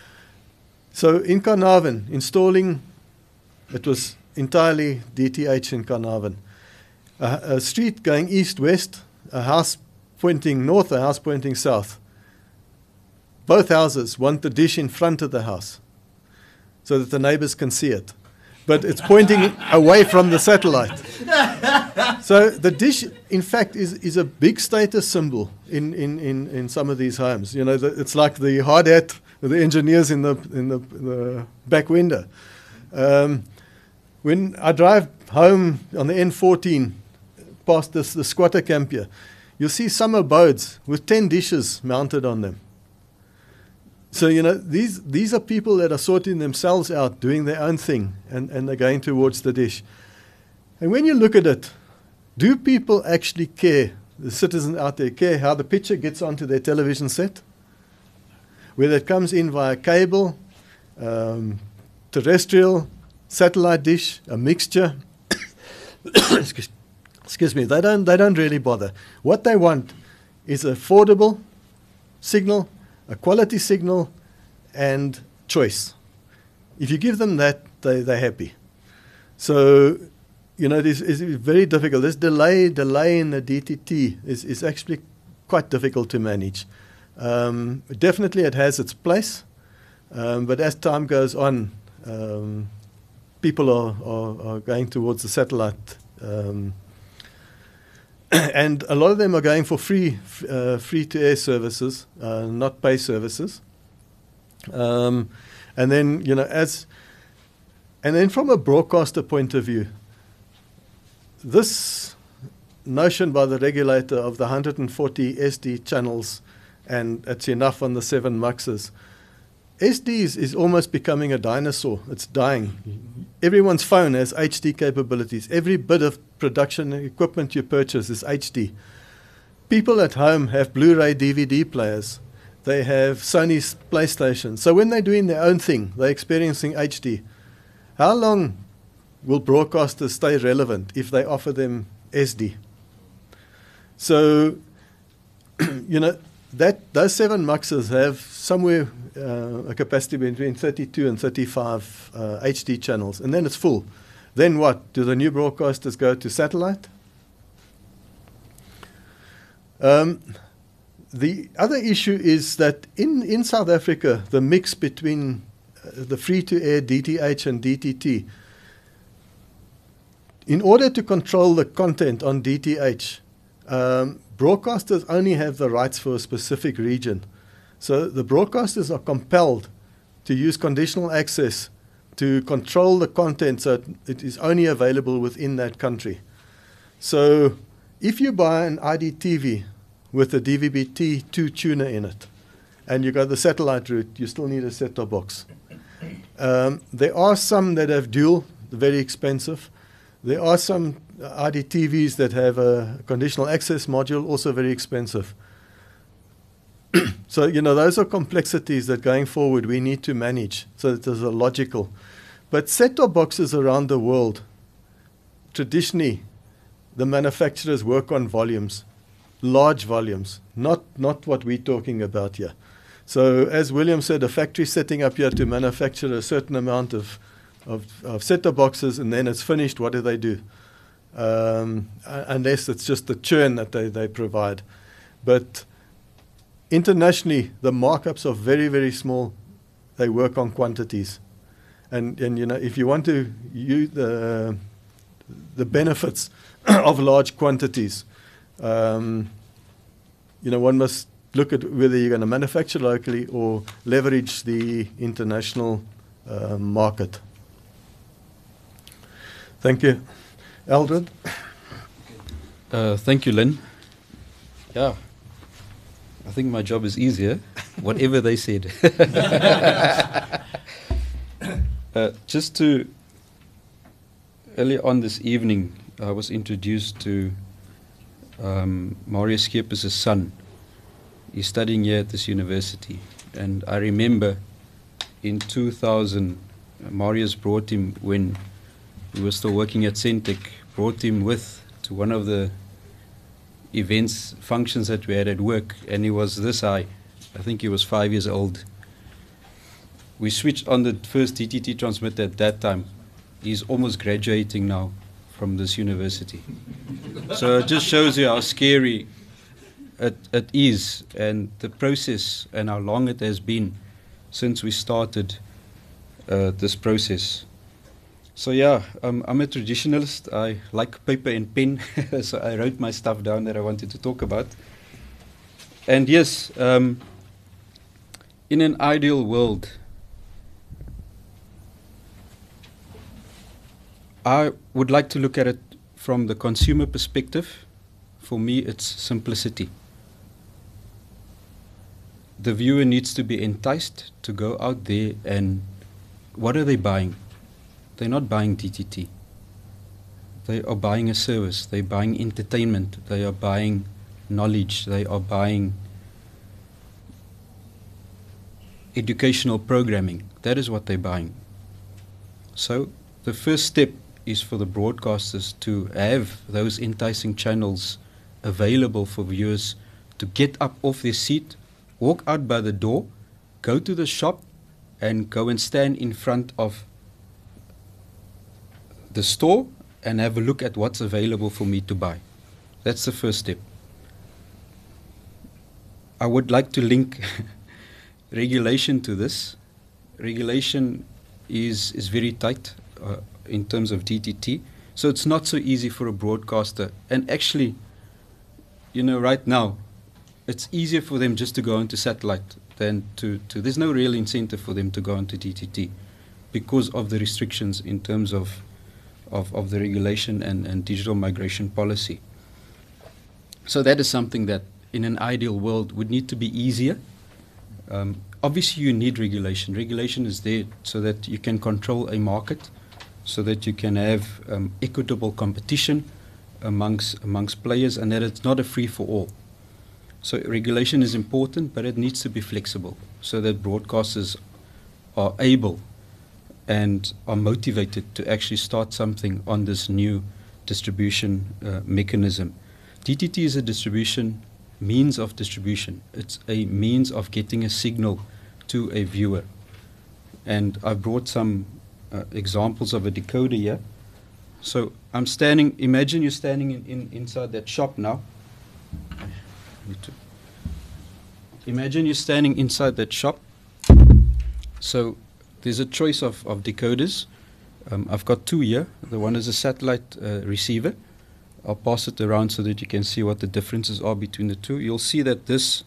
So in Carnarvon, installing, it was entirely D T H in Carnarvon. Uh, a street going east-west, a house pointing north, a house pointing south. Both houses want the dish in front of the house so that the neighbors can see it. But it's pointing away from the satellite. So the dish, in fact, is, is a big status symbol in, in, in, in some of these homes. You know, the, it's like the hard hat with the engineers in the, in the, the back window. Um, when I drive home on the N fourteen past this, the squatter camp here, you'll see some abodes with ten dishes mounted on them. So, you know, these, these are people that are sorting themselves out, doing their own thing, and, and they're going towards the dish. And when you look at it, do people actually care, the citizens out there care how the picture gets onto their television set? Whether it comes in via cable, um, terrestrial, satellite dish, a mixture. excuse, excuse me, they don't, they don't really bother. What they want is affordable signal, a quality signal, and choice. If you give them that, they, they're happy. So, you know, it is it's very difficult. This delay, delay in the D T T is, is actually quite difficult to manage. Um, definitely it has its place, um, but as time goes on, um, people are, are, are going towards the satellite, um, and a lot of them are going for free, uh, free-to-air services, uh, not pay services. Um, and then, you know, as, and then from a broadcaster point of view, this notion by the regulator of the one hundred forty S D channels, and it's enough on the seven muxes. S D is, is almost becoming a dinosaur. It's dying. Everyone's phone has H D capabilities. Every bit of production equipment you purchase is H D. People at home have Blu-ray D V D players. They have Sony's PlayStation. So when they're doing their own thing, they're experiencing H D. How long will broadcasters stay relevant if they offer them S D? So, you know, that those seven muxes have somewhere uh, a capacity between thirty-two and thirty-five uh, H D channels, and then it's full. Then what? Do the new broadcasters go to satellite? Um, the other issue is that in, in South Africa, the mix between uh, the free-to-air D T H and D T T, in order to control the content on D T H, um, broadcasters only have the rights for a specific region. So the broadcasters are compelled to use conditional access to control the content so it is only available within that country. So if you buy an I D T V with a D V B T two tuner in it, and you go the satellite route, you still need a set-top box. Um, there are some that have dual, very expensive. There are some I D T Vs that have a conditional access module, also very expensive. So, you know, those are complexities that going forward we need to manage so that there's a logical. But set-top boxes around the world, traditionally, the manufacturers work on volumes, large volumes, not, not what we're talking about here. So, as William said, a factory setting up here to manufacture a certain amount of, of, of set-top boxes, and then it's finished, what do they do? Um, unless it's just the churn that they, they provide. But internationally, the markups are very, very small. They work on quantities. And, and you know, if you want to use the, the benefits of large quantities, um, you know, one must look at whether you're going to manufacture locally or leverage the international uh, market. Thank you. Eldred? Uh, thank you, Lynn. Yeah, I think my job is easier, whatever they said. uh, just to earlier on this evening, I was introduced to um, Marius Skeepers' son. He's studying here at this university. And I remember in two thousand, uh, Marius brought him, when he was still working at Centec, brought him with to one of the events, functions that we had at work, and he was this high. I think he was five years old. We switched on the first D T T transmitter at that time. He's almost graduating now from this university. So it just shows you how scary it, it is, and the process, and how long it has been since we started uh, this process. So yeah, um, I'm a traditionalist. I like paper and pen, so I wrote my stuff down that I wanted to talk about. And yes, um, in an ideal world, I would like to look at it from the consumer perspective. For me, it's simplicity. The viewer needs to be enticed to go out there, and what are they buying? They're not buying D T T. They are buying a service. They're buying entertainment. They are buying knowledge. They are buying educational programming. That is what they're buying. So the first step is for the broadcasters to have those enticing channels available for viewers to get up off their seat, walk out by the door, go to the shop, and go and stand in front of the store and have a look at what's available for me to buy. That's the first step. I would like to link regulation to this. Regulation is, is very tight uh, in terms of D T T, so it's not so easy for a broadcaster. And actually, you know, right now, it's easier for them just to go onto satellite than to, to there's no real incentive for them to go onto D T T because of the restrictions in terms of Of, of the regulation and, and digital migration policy. So that is something that in an ideal world would need to be easier. Um, obviously you need regulation. Regulation is there so that you can control a market, so that you can have um, equitable competition amongst, amongst players, and that it's not a free-for-all. So regulation is important, but it needs to be flexible so that broadcasters are able and are motivated to actually start something on this new distribution uh, mechanism. D T T is a distribution, means of distribution. It's a means of getting a signal to a viewer. And I brought some uh, examples of a decoder here. So I'm standing, imagine you're standing in, in, inside that shop now. Imagine you're standing inside that shop. So there's a choice of, of decoders. Um, I've got two here. The one is a satellite uh, receiver. I'll pass it around so that you can see what the differences are between the two. You'll see that this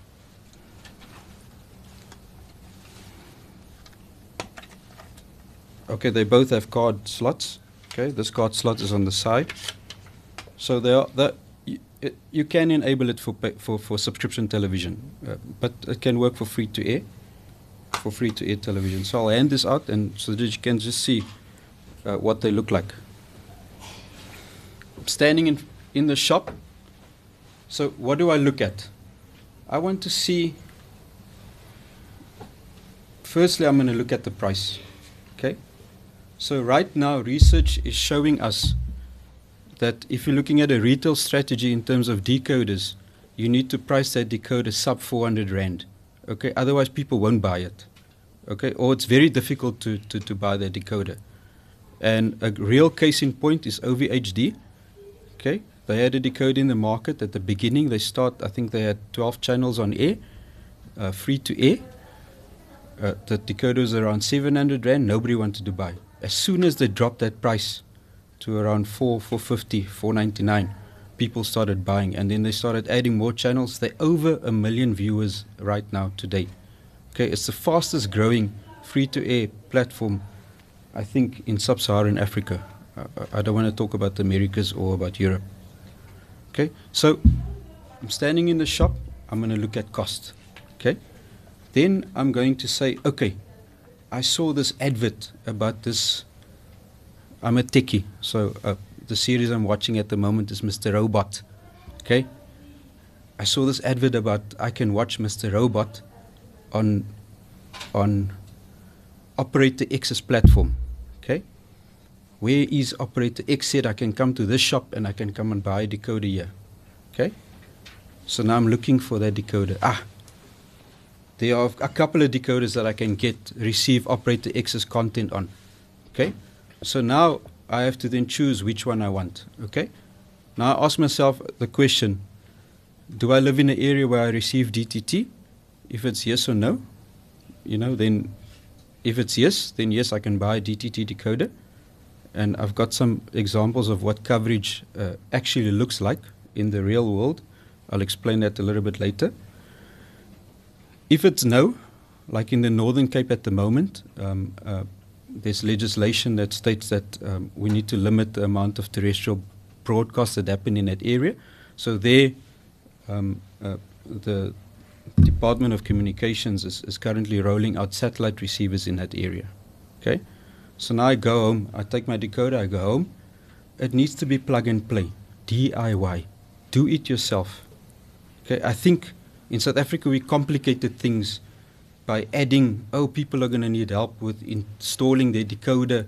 okay, they both have card slots. Okay, this card slot is on the side. So they are that you, it, you can enable it for pay, for for subscription television, uh, but it can work for free to air. For free-to-air television. So I'll hand this out and so that you can just see uh, what they look like. I'm standing in, in the shop. So what do I look at? I want to see, firstly I'm going to look at the price. Okay. So right now research is showing us that if you're looking at a retail strategy in terms of decoders, you need to price that decoder sub four hundred rand. Okay, otherwise people won't buy it. Okay, or it's very difficult to, to, to buy that decoder. And a real case in point is O V H D. Okay, they had a decoder in the market at the beginning. They start, I think they had twelve channels on air, uh, free to air. Uh, the decoder was around seven hundred rand. Nobody wanted to buy. As soon as they dropped that price to around four, four fifty, four ninety-nine, people started buying, and then they started adding more channels. They're over a million viewers right now today. Okay, it's the fastest growing free-to-air platform, I think, in sub-Saharan Africa. Uh, I don't want to talk about the Americas or about Europe. Okay, so I'm standing in the shop. I'm going to look at cost. Okay, then I'm going to say, okay, I saw this advert about this I'm a techie, so uh, the series I'm watching at the moment is Mister Robot. Okay, I saw this advert about I can watch Mister Robot on on Operator X's platform. Okay, where is Operator X said I can come to this shop and I can come and buy a decoder here. Okay, so now I'm looking for that decoder. Ah, there are a couple of decoders that I can get receive Operator X's content on. Okay, so now I have to then choose which one I want. Okay, now I ask myself the question: do I live in an area where I receive D T T? If it's yes or no, you know, then if it's yes, then yes, I can buy a D T T decoder. And I've got some examples of what coverage uh, actually looks like in the real world. I'll explain that a little bit later. If it's no, like in the Northern Cape at the moment, um, uh, there's legislation that states that um, we need to limit the amount of terrestrial broadcasts that happen in that area. So there, um, uh, the Department of Communications is, is currently rolling out satellite receivers in that area. Okay, so now I go home, I take my decoder, I go home. It needs to be plug and play, D I Y, do it yourself. Okay, I think in South Africa we complicated things by adding, oh, people are going to need help with installing their decoder.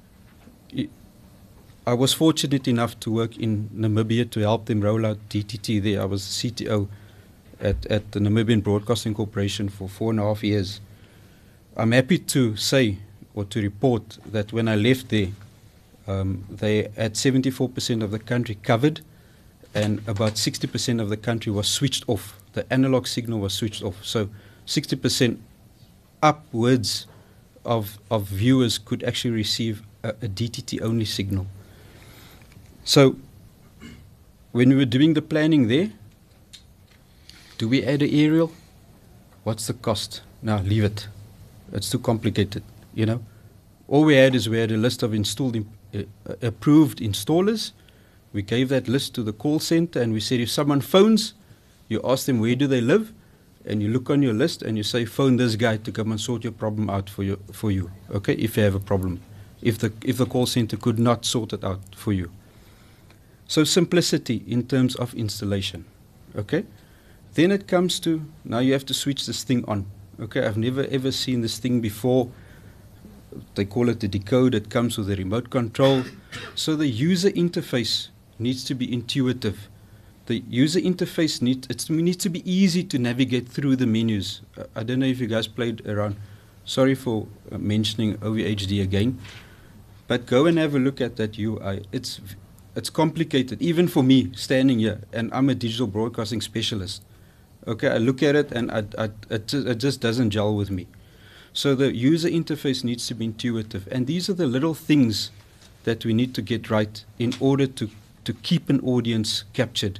I was fortunate enough to work in Namibia to help them roll out D T T there. I was C T O at, at the Namibian Broadcasting Corporation for four and a half years. I'm happy to say or to report that when I left there, um, they had seventy-four percent of the country covered and about sixty percent of the country was switched off. The analog signal was switched off. So sixty percent upwards of, of viewers could actually receive a, a D T T only signal. So when we were doing the planning there, do we add an aerial? What's the cost? No, leave it. It's too complicated, you know. All we had is we had a list of installed, imp uh, approved installers. We gave that list to the call center and we said if someone phones, you ask them where do they live, and you look on your list and you say phone this guy to come and sort your problem out for you. For you, okay? If you have a problem, if the if the call center could not sort it out for you. So simplicity in terms of installation, okay? Then it comes to, now you have to switch this thing on, okay? I've never ever seen this thing before. They call it the decoder. It comes with a remote control. So the user interface needs to be intuitive. The user interface needs, it needs to be easy to navigate through the menus. Uh, I don't know if you guys played around. Sorry for uh, mentioning O V H D again. But go and have a look at that U I. It's It's complicated, even for me standing here, and I'm a digital broadcasting specialist. Okay, I look at it and I, I, it, just, it just doesn't gel with me. So the user interface needs to be intuitive, and these are the little things that we need to get right in order to, to keep an audience captured.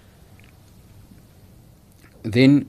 Then,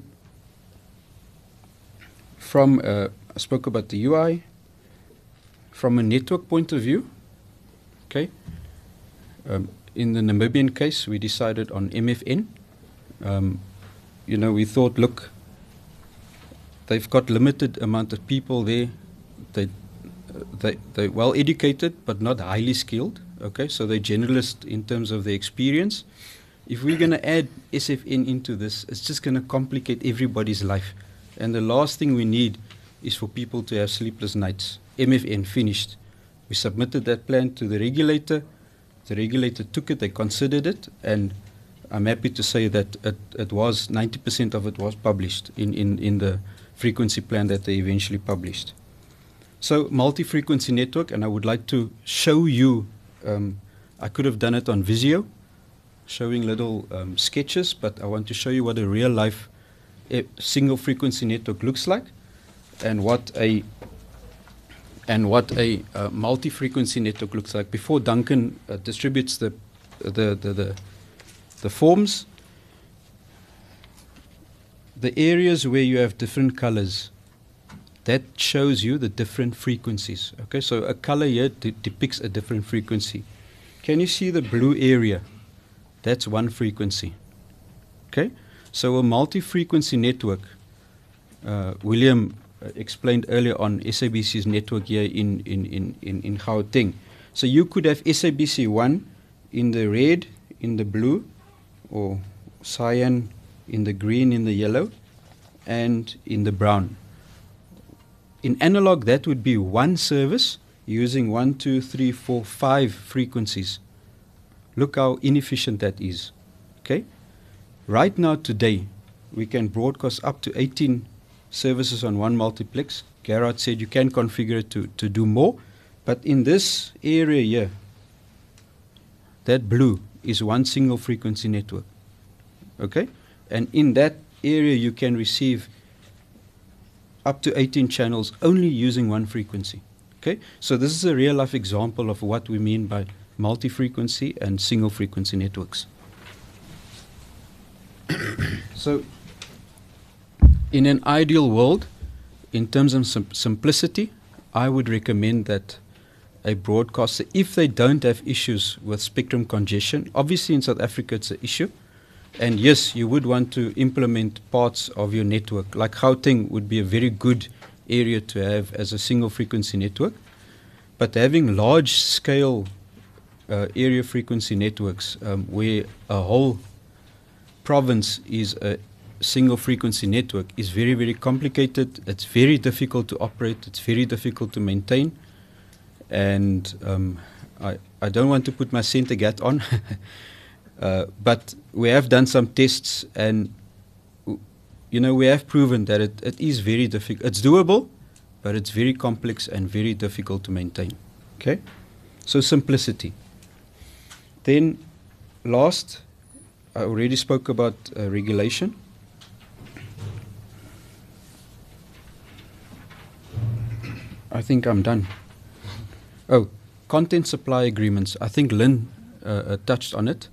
from, uh, I spoke about the U I, from a network point of view, okay, Um, in the Namibian case, we decided on M F N. Um, you know, we thought, look, they've got limited amount of people there. They, uh, they, they're well educated, but not highly skilled. Okay, so they're generalists in terms of their experience. If we're going to add S F N into this, it's just going to complicate everybody's life. And the last thing we need is for people to have sleepless nights. M F N, finished. We submitted that plan to the regulator. The regulator took it, they considered it, and I'm happy to say that it, it was, ninety percent of it was published in, in, in the frequency plan that they eventually published. So, multi-frequency network, and I would like to show you, um, I could have done it on Visio, showing little um, sketches, but I want to show you what a real-life uh, single-frequency network looks like, and what a and what a uh, multi-frequency network looks like. Before Duncan uh, distributes the, the, the, the, the forms, the areas where you have different colors, that shows you the different frequencies. Okay, so a color here de depicts a different frequency. Can you see the blue area? That's one frequency. Okay, so a multi-frequency network, uh, William Uh, explained earlier on S A B C's network here in, in, in, in, in Gauteng. So you could have S A B C one in the red, in the blue, or cyan in the green, in the yellow, and in the brown. In analog, that would be one service using one, two, three, four, five frequencies. Look how inefficient that is. Okay? Right now, today, we can broadcast up to eighteen services on one multiplex. Gerard said you can configure it to, to do more, but in this area here, that blue is one single frequency network. Okay? And in that area, you can receive up to eighteen channels only using one frequency. Okay? So this is a real-life example of what we mean by multi-frequency and single-frequency networks. So, in an ideal world, in terms of sim simplicity, I would recommend that a broadcaster, if they don't have issues with spectrum congestion, obviously in South Africa it's an issue, and yes, you would want to implement parts of your network, like Gauteng would be a very good area to have as a single frequency network, but having large scale uh, area frequency networks um, where a whole province is a single frequency network is very, very complicated. It's very difficult to operate. It's very difficult to maintain. And um, I, I don't want to put my center hat on, uh, but we have done some tests, and you know, we have proven that it, it is very difficult. It's doable, but it's very complex and very difficult to maintain. Okay? So simplicity. Then last, I already spoke about uh, regulation. I think I'm done. Oh, content supply agreements. I think Lynn uh, uh, touched on it.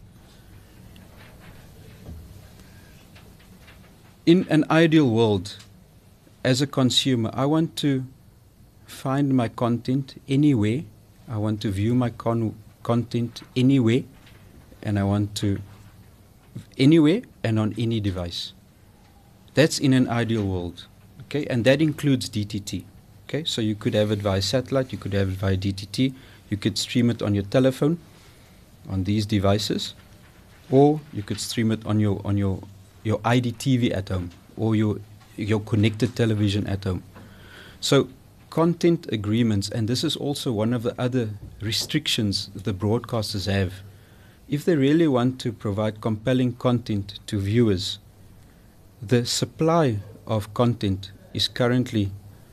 In an ideal world, as a consumer, I want to find my content anywhere. I want to view my con content anywhere, and I want to anywhere and on any device. That's in an ideal world, okay? And that includes D T T. Okay, so you could have it via satellite, you could have it via D T T, you could stream it on your telephone, on these devices, or you could stream it on your on your your I D T V at home, or your your connected television at home. So content agreements, and this is also one of the other restrictions the broadcasters have. If they really want to provide compelling content to viewers, the supply of content is currently,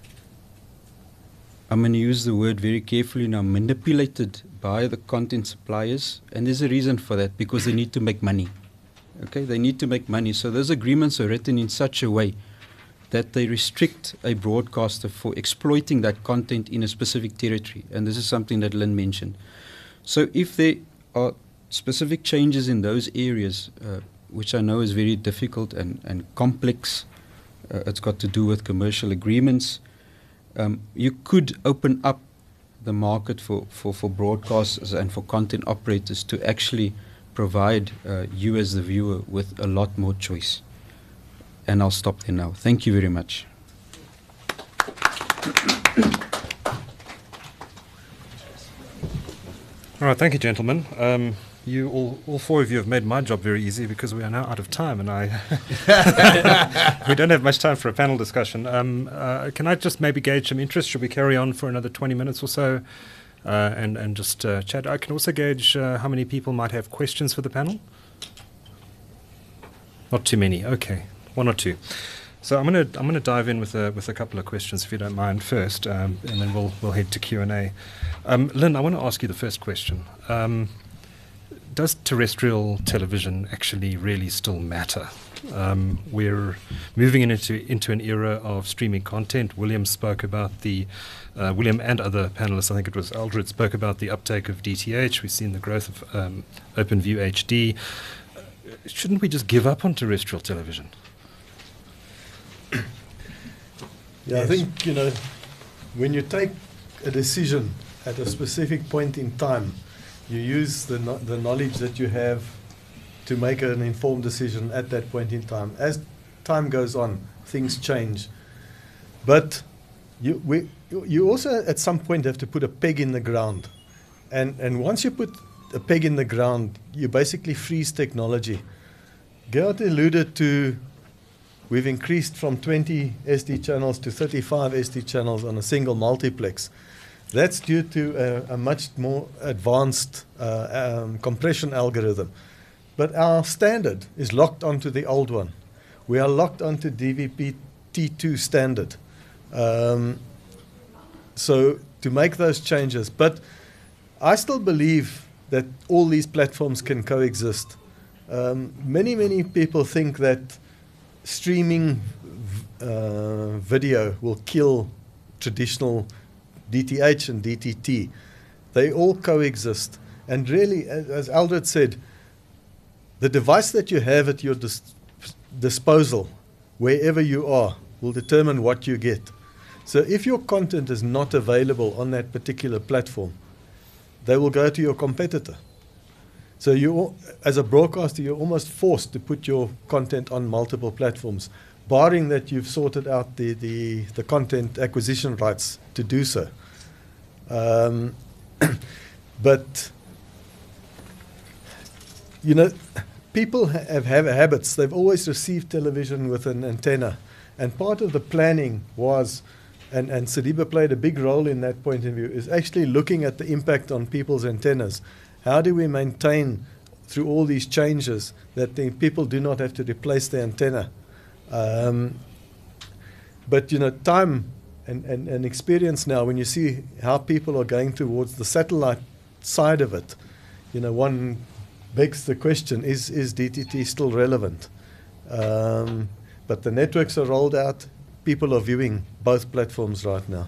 I'm going to use the word very carefully now, manipulated by the content suppliers, and there's a reason for that, because they need to make money. Okay, they need to make money, so those agreements are written in such a way that they restrict a broadcaster for exploiting that content in a specific territory, and this is something that Lynn mentioned. So if there are specific changes in those areas, uh, which I know is very difficult and, and complex, uh, it's got to do with commercial agreements, Um, you could open up the market for, for, for broadcasters and for content operators to actually provide uh, you as the viewer with a lot more choice. And I'll stop there now. Thank you very much. All right, thank you, gentlemen. Um, you all, all four of you have made my job very easy, because we are now out of time, and I we don't have much time for a panel discussion. Um, uh, can I just maybe gauge some interest? Should we carry on for another twenty minutes or so, uh, and and just uh, chat? I can also gauge uh, how many people might have questions for the panel. Not too many. Okay, one or two. So I'm gonna I'm gonna dive in with a with a couple of questions, if you don't mind, first, um, and then we'll we'll head to Q and A. Um, Lynn, I want to ask you the first question. Um, does terrestrial television actually really still matter? Um, we're moving into into an era of streaming content. William spoke about the uh, William and other panelists. I think it was Eldred spoke about the uptake of D T H. We've seen the growth of um, OpenView H D. Uh, shouldn't we just give up on terrestrial television? Yeah, yes. I think, you know, when you take a decision at a specific point in time, you use the no the knowledge that you have to make an informed decision at that point in time. As time goes on, things change. But you, we, you also at some point have to put a peg in the ground And, and once you put a peg in the ground, you basically freeze technology. Gerhard alluded to, we've increased from twenty S D channels to thirty-five S D channels on a single multiplex. That's due to a, a much more advanced uh, um, compression algorithm. But our standard is locked onto the old one. We are locked onto D V B T two standard. Um, so to make those changes. But I still believe that all these platforms can coexist. Um, many, many people think that streaming uh, video will kill traditional D T H and D T T. They all coexist. And really, as, as Aldred said, the device that you have at your dis disposal, wherever you are, will determine what you get. So if your content is not available on that particular platform, they will go to your competitor. So you, as a broadcaster, you're almost forced to put your content on multiple platforms, barring that you've sorted out the, the, the content acquisition rights to do so. Um, but, you know, people have, have habits. They've always received television with an antenna. And part of the planning was, and, and Sadiba played a big role in that point of view, is actually looking at the impact on people's antennas. How do we maintain, through all these changes, that the people do not have to replace their antenna? Um, but, you know, time and, and, and experience now, when you see how people are going towards the satellite side of it, you know, one begs the question, is, is D T T still relevant? Um, but the networks are rolled out. People are viewing both platforms right now.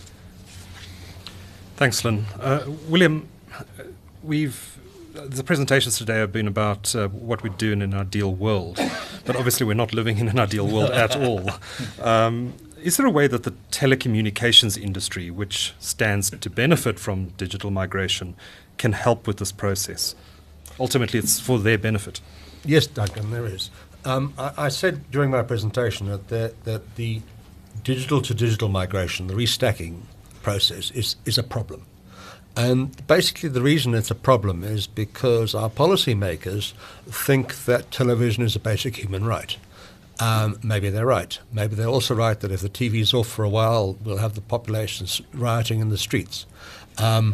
Thanks, Lynn. Uh, William, we've the presentations today have been about uh, what we do in an ideal world, but obviously we're not living in an ideal world at all. Um, is there a way that the telecommunications industry, which stands to benefit from digital migration, can help with this process? Ultimately, it's for their benefit. Yes, Duncan, there is. Um, I, I said during my presentation that the, that the digital to digital migration, the restacking process, is, is a problem. And basically the reason it's a problem is because our policymakers think that television is a basic human right. Um, maybe they're right. Maybe they're also right that if the T V's off for a while, we'll have the populations rioting in the streets. Um,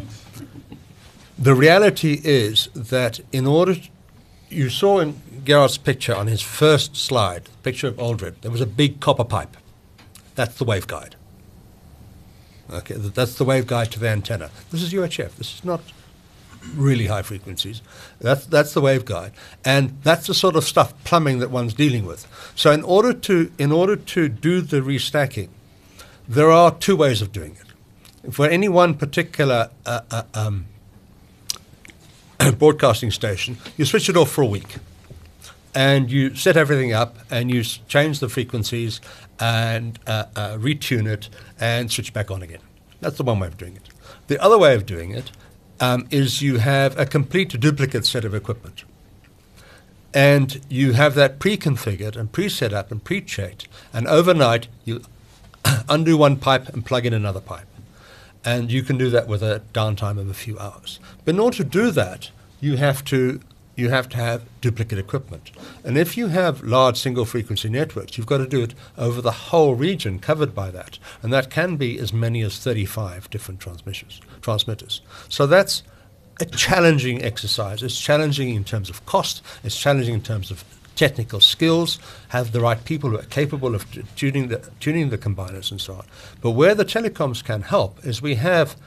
the reality is that in order to, you saw in Gerhard's picture on his first slide, picture of Aldred, there was a big copper pipe. That's the waveguide. Okay, that's the waveguide to the antenna. This is U H F. This is not really high frequencies. That's, that's the waveguide. And that's the sort of stuff, plumbing, that one's dealing with. So in order to, in order to do the restacking, there are two ways of doing it. For any one particular uh, uh, um, broadcasting station, you switch it off for a week. And you set everything up, and you s change the frequencies, and uh, uh, retune it, and switch back on again. That's the one way of doing it. The other way of doing it um, is you have a complete duplicate set of equipment. And you have that pre-configured and pre-set up and pre-checked, and overnight you undo one pipe and plug in another pipe. And you can do that with a downtime of a few hours. But in order to do that, you have to you have to have duplicate equipment. And if you have large single-frequency networks, you've got to do it over the whole region covered by that. And that can be as many as thirty-five different transmissions, transmitters. So that's a challenging exercise. It's challenging in terms of cost. It's challenging in terms of technical skills, have the right people who are capable of tuning the, tuning the combiners and so on. But where the telecoms can help is we have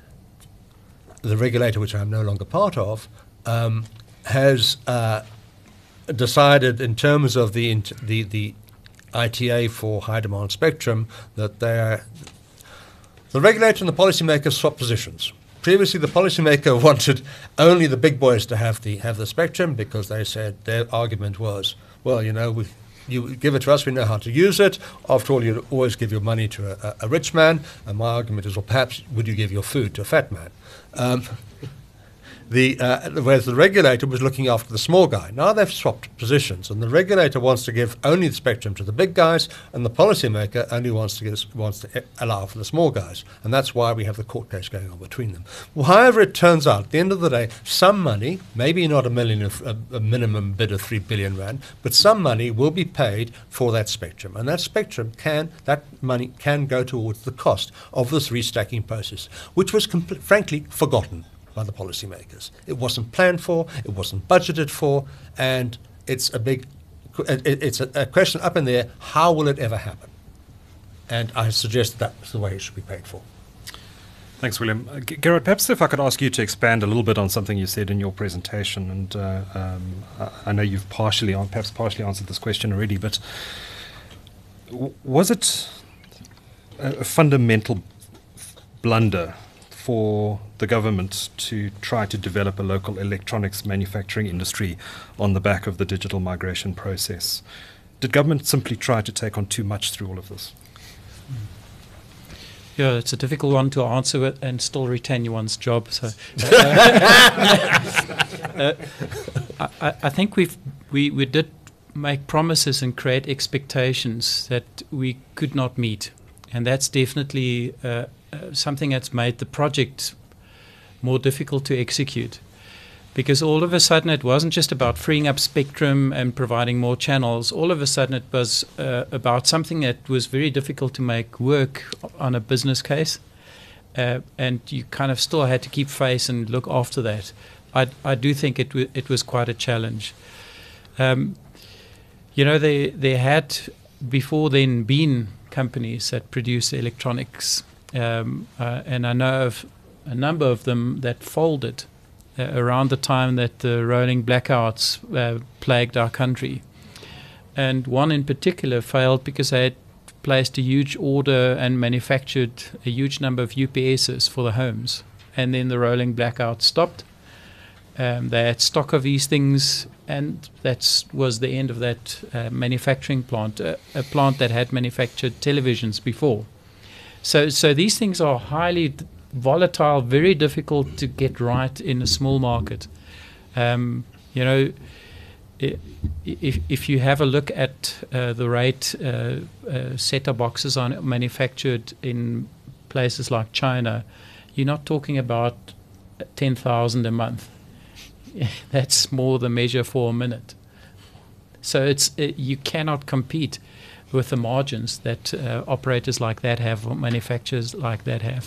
the regulator, which I'm no longer part of, um, has uh, decided in terms of the, the the I T A for high demand spectrum that they are, the regulator and the policymaker swap positions. Previously, the policymaker wanted only the big boys to have the have the spectrum because they said their argument was, well, you know, we, you give it to us, we know how to use it. After all, you always give your money to a, a, a rich man. And my argument is, well, perhaps would you give your food to a fat man? Um, the uh, whereas the regulator was looking after the small guy. Now they've swapped positions, and the regulator wants to give only the spectrum to the big guys, and the policymaker only wants to give, wants to allow for the small guys, and that's why we have the court case going on between them. Well, however, it turns out at the end of the day, some money, maybe not a million, of, a, a minimum bid of three billion rand, but some money will be paid for that spectrum, and that spectrum can that money can go towards the cost of this restacking process, which was compl- frankly forgotten by the policymakers. It wasn't planned for, it wasn't budgeted for, and it's a big, it, it's a, a question up in there, how will it ever happen? And I suggest that that's the way it should be paid for. Thanks, William. Uh, G- Gerard, perhaps if I could ask you to expand a little bit on something you said in your presentation, and uh, um, I, I know you've partially, on, perhaps partially answered this question already, but w- was it a, a fundamental f- blunder for the government to try to develop a local electronics manufacturing industry on the back of the digital migration process? Did government simply try to take on too much through all of this? Yeah, it's a difficult one to answer it and still retain one's job. So, uh, uh, I, I think we've we, we did make promises and create expectations that we could not meet, and that's definitely uh, uh, something that's made the project more difficult to execute. Because all of a sudden it wasn't just about freeing up spectrum and providing more channels. All of a sudden it was uh, about something that was very difficult to make work on a business case. Uh, and you kind of still had to keep face and look after that. I, I do think it w- it was quite a challenge. Um, you know, there, there had before then been companies that produce electronics. Um, uh, and I know of a number of them that folded Uh, around the time that the rolling blackouts uh, plagued our country. And one in particular failed because they had placed a huge order and manufactured a huge number of U P Ss for the homes. And then the rolling blackout stopped. Um, they had stock of these things, and that was the end of that uh, manufacturing plant, uh, a plant that had manufactured televisions before. So, so these things are highly d- volatile, very difficult to get right in a small market. Um, you know, i- if if you have a look at uh, the rate uh, uh, set-top boxes are manufactured in places like China, you're not talking about ten thousand a month. That's more the measure for a minute. So it's uh, you cannot compete with the margins that uh, operators like that have, or manufacturers like that have.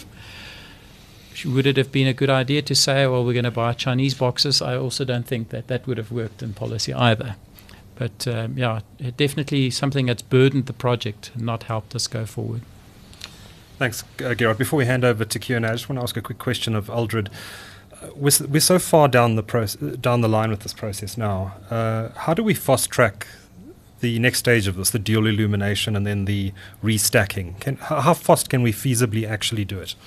Would it have been a good idea to say, well, we're going to buy Chinese boxes? I also don't think that that would have worked in policy either. But um, yeah, it definitely something that's burdened the project and not helped us go forward. Thanks, uh, Gerard. Before we hand over to Q and A, I just want to ask a quick question of Aldred. Uh, we're, we're so far down the proce- down the line with this process now. Uh, how do we fast track the next stage of this, the dual illumination and then the restacking? Can, how, how fast can we feasibly actually do it?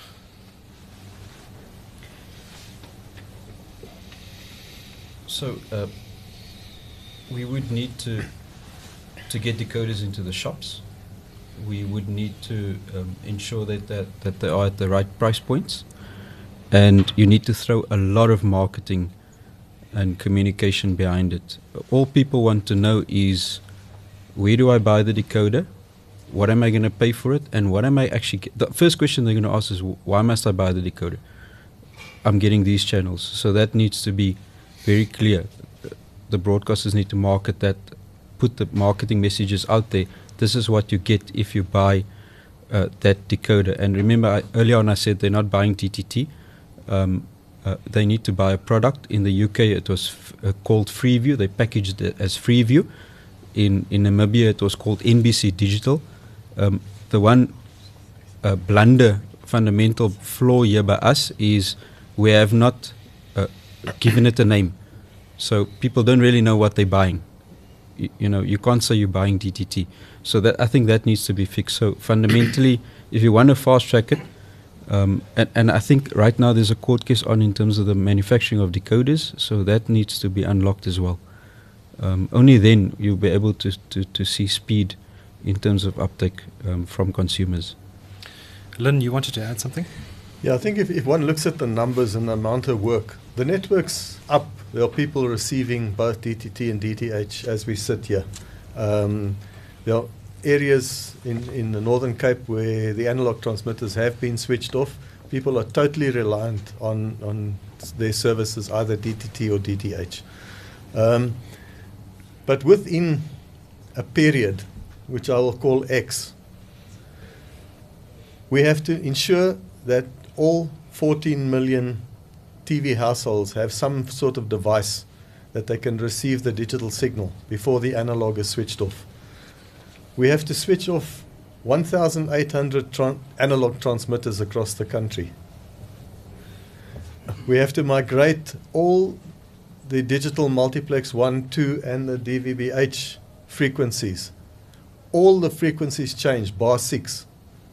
So uh, we would need to to get decoders into the shops. We would need to um, ensure that, that that they are at the right price points, and you need to throw a lot of marketing and communication behind it. All people want to know is, where do I buy the decoder? What am I going to pay for it? And what am I actually get? The first question they're going to ask is, why must I buy the decoder? I'm getting these channels. So that needs to be very clear. The broadcasters need to market that, put the marketing messages out there. This is what you get if you buy uh, that decoder. And remember, I, earlier on I said they're not buying D T T. Um, uh, they need to buy a product. In the U K it was f- uh, called Freeview. They packaged it as Freeview. In, in Namibia it was called N B C Digital. Um, the one uh, blunder, fundamental flaw here by us is we have not uh, given it a name. So people don't really know what they're buying. You, you know, you can't say you're buying D T T. So that I think that needs to be fixed. So fundamentally, if you want to fast track it, um, and, and I think right now there's a court case on in terms of the manufacturing of decoders, so that needs to be unlocked as well. Um, only then you'll be able to, to, to see speed in terms of uptake um, from consumers. Lynn, you wanted to add something? Yeah, I think if, if one looks at the numbers and the amount of work, the network's up. There are people receiving both D T T and D T H as we sit here. Um, there are areas in, in the Northern Cape where the analog transmitters have been switched off. People are totally reliant on, on their services, either D T T or D T H. Um, but within a period, which I will call X, we have to ensure that all fourteen million T V households have some sort of device that they can receive the digital signal before the analog is switched off. We have to switch off one thousand eight hundred tran- analog transmitters across the country. We have to migrate all the digital multiplex one, two, and the D V B H frequencies. All the frequencies change, bar six.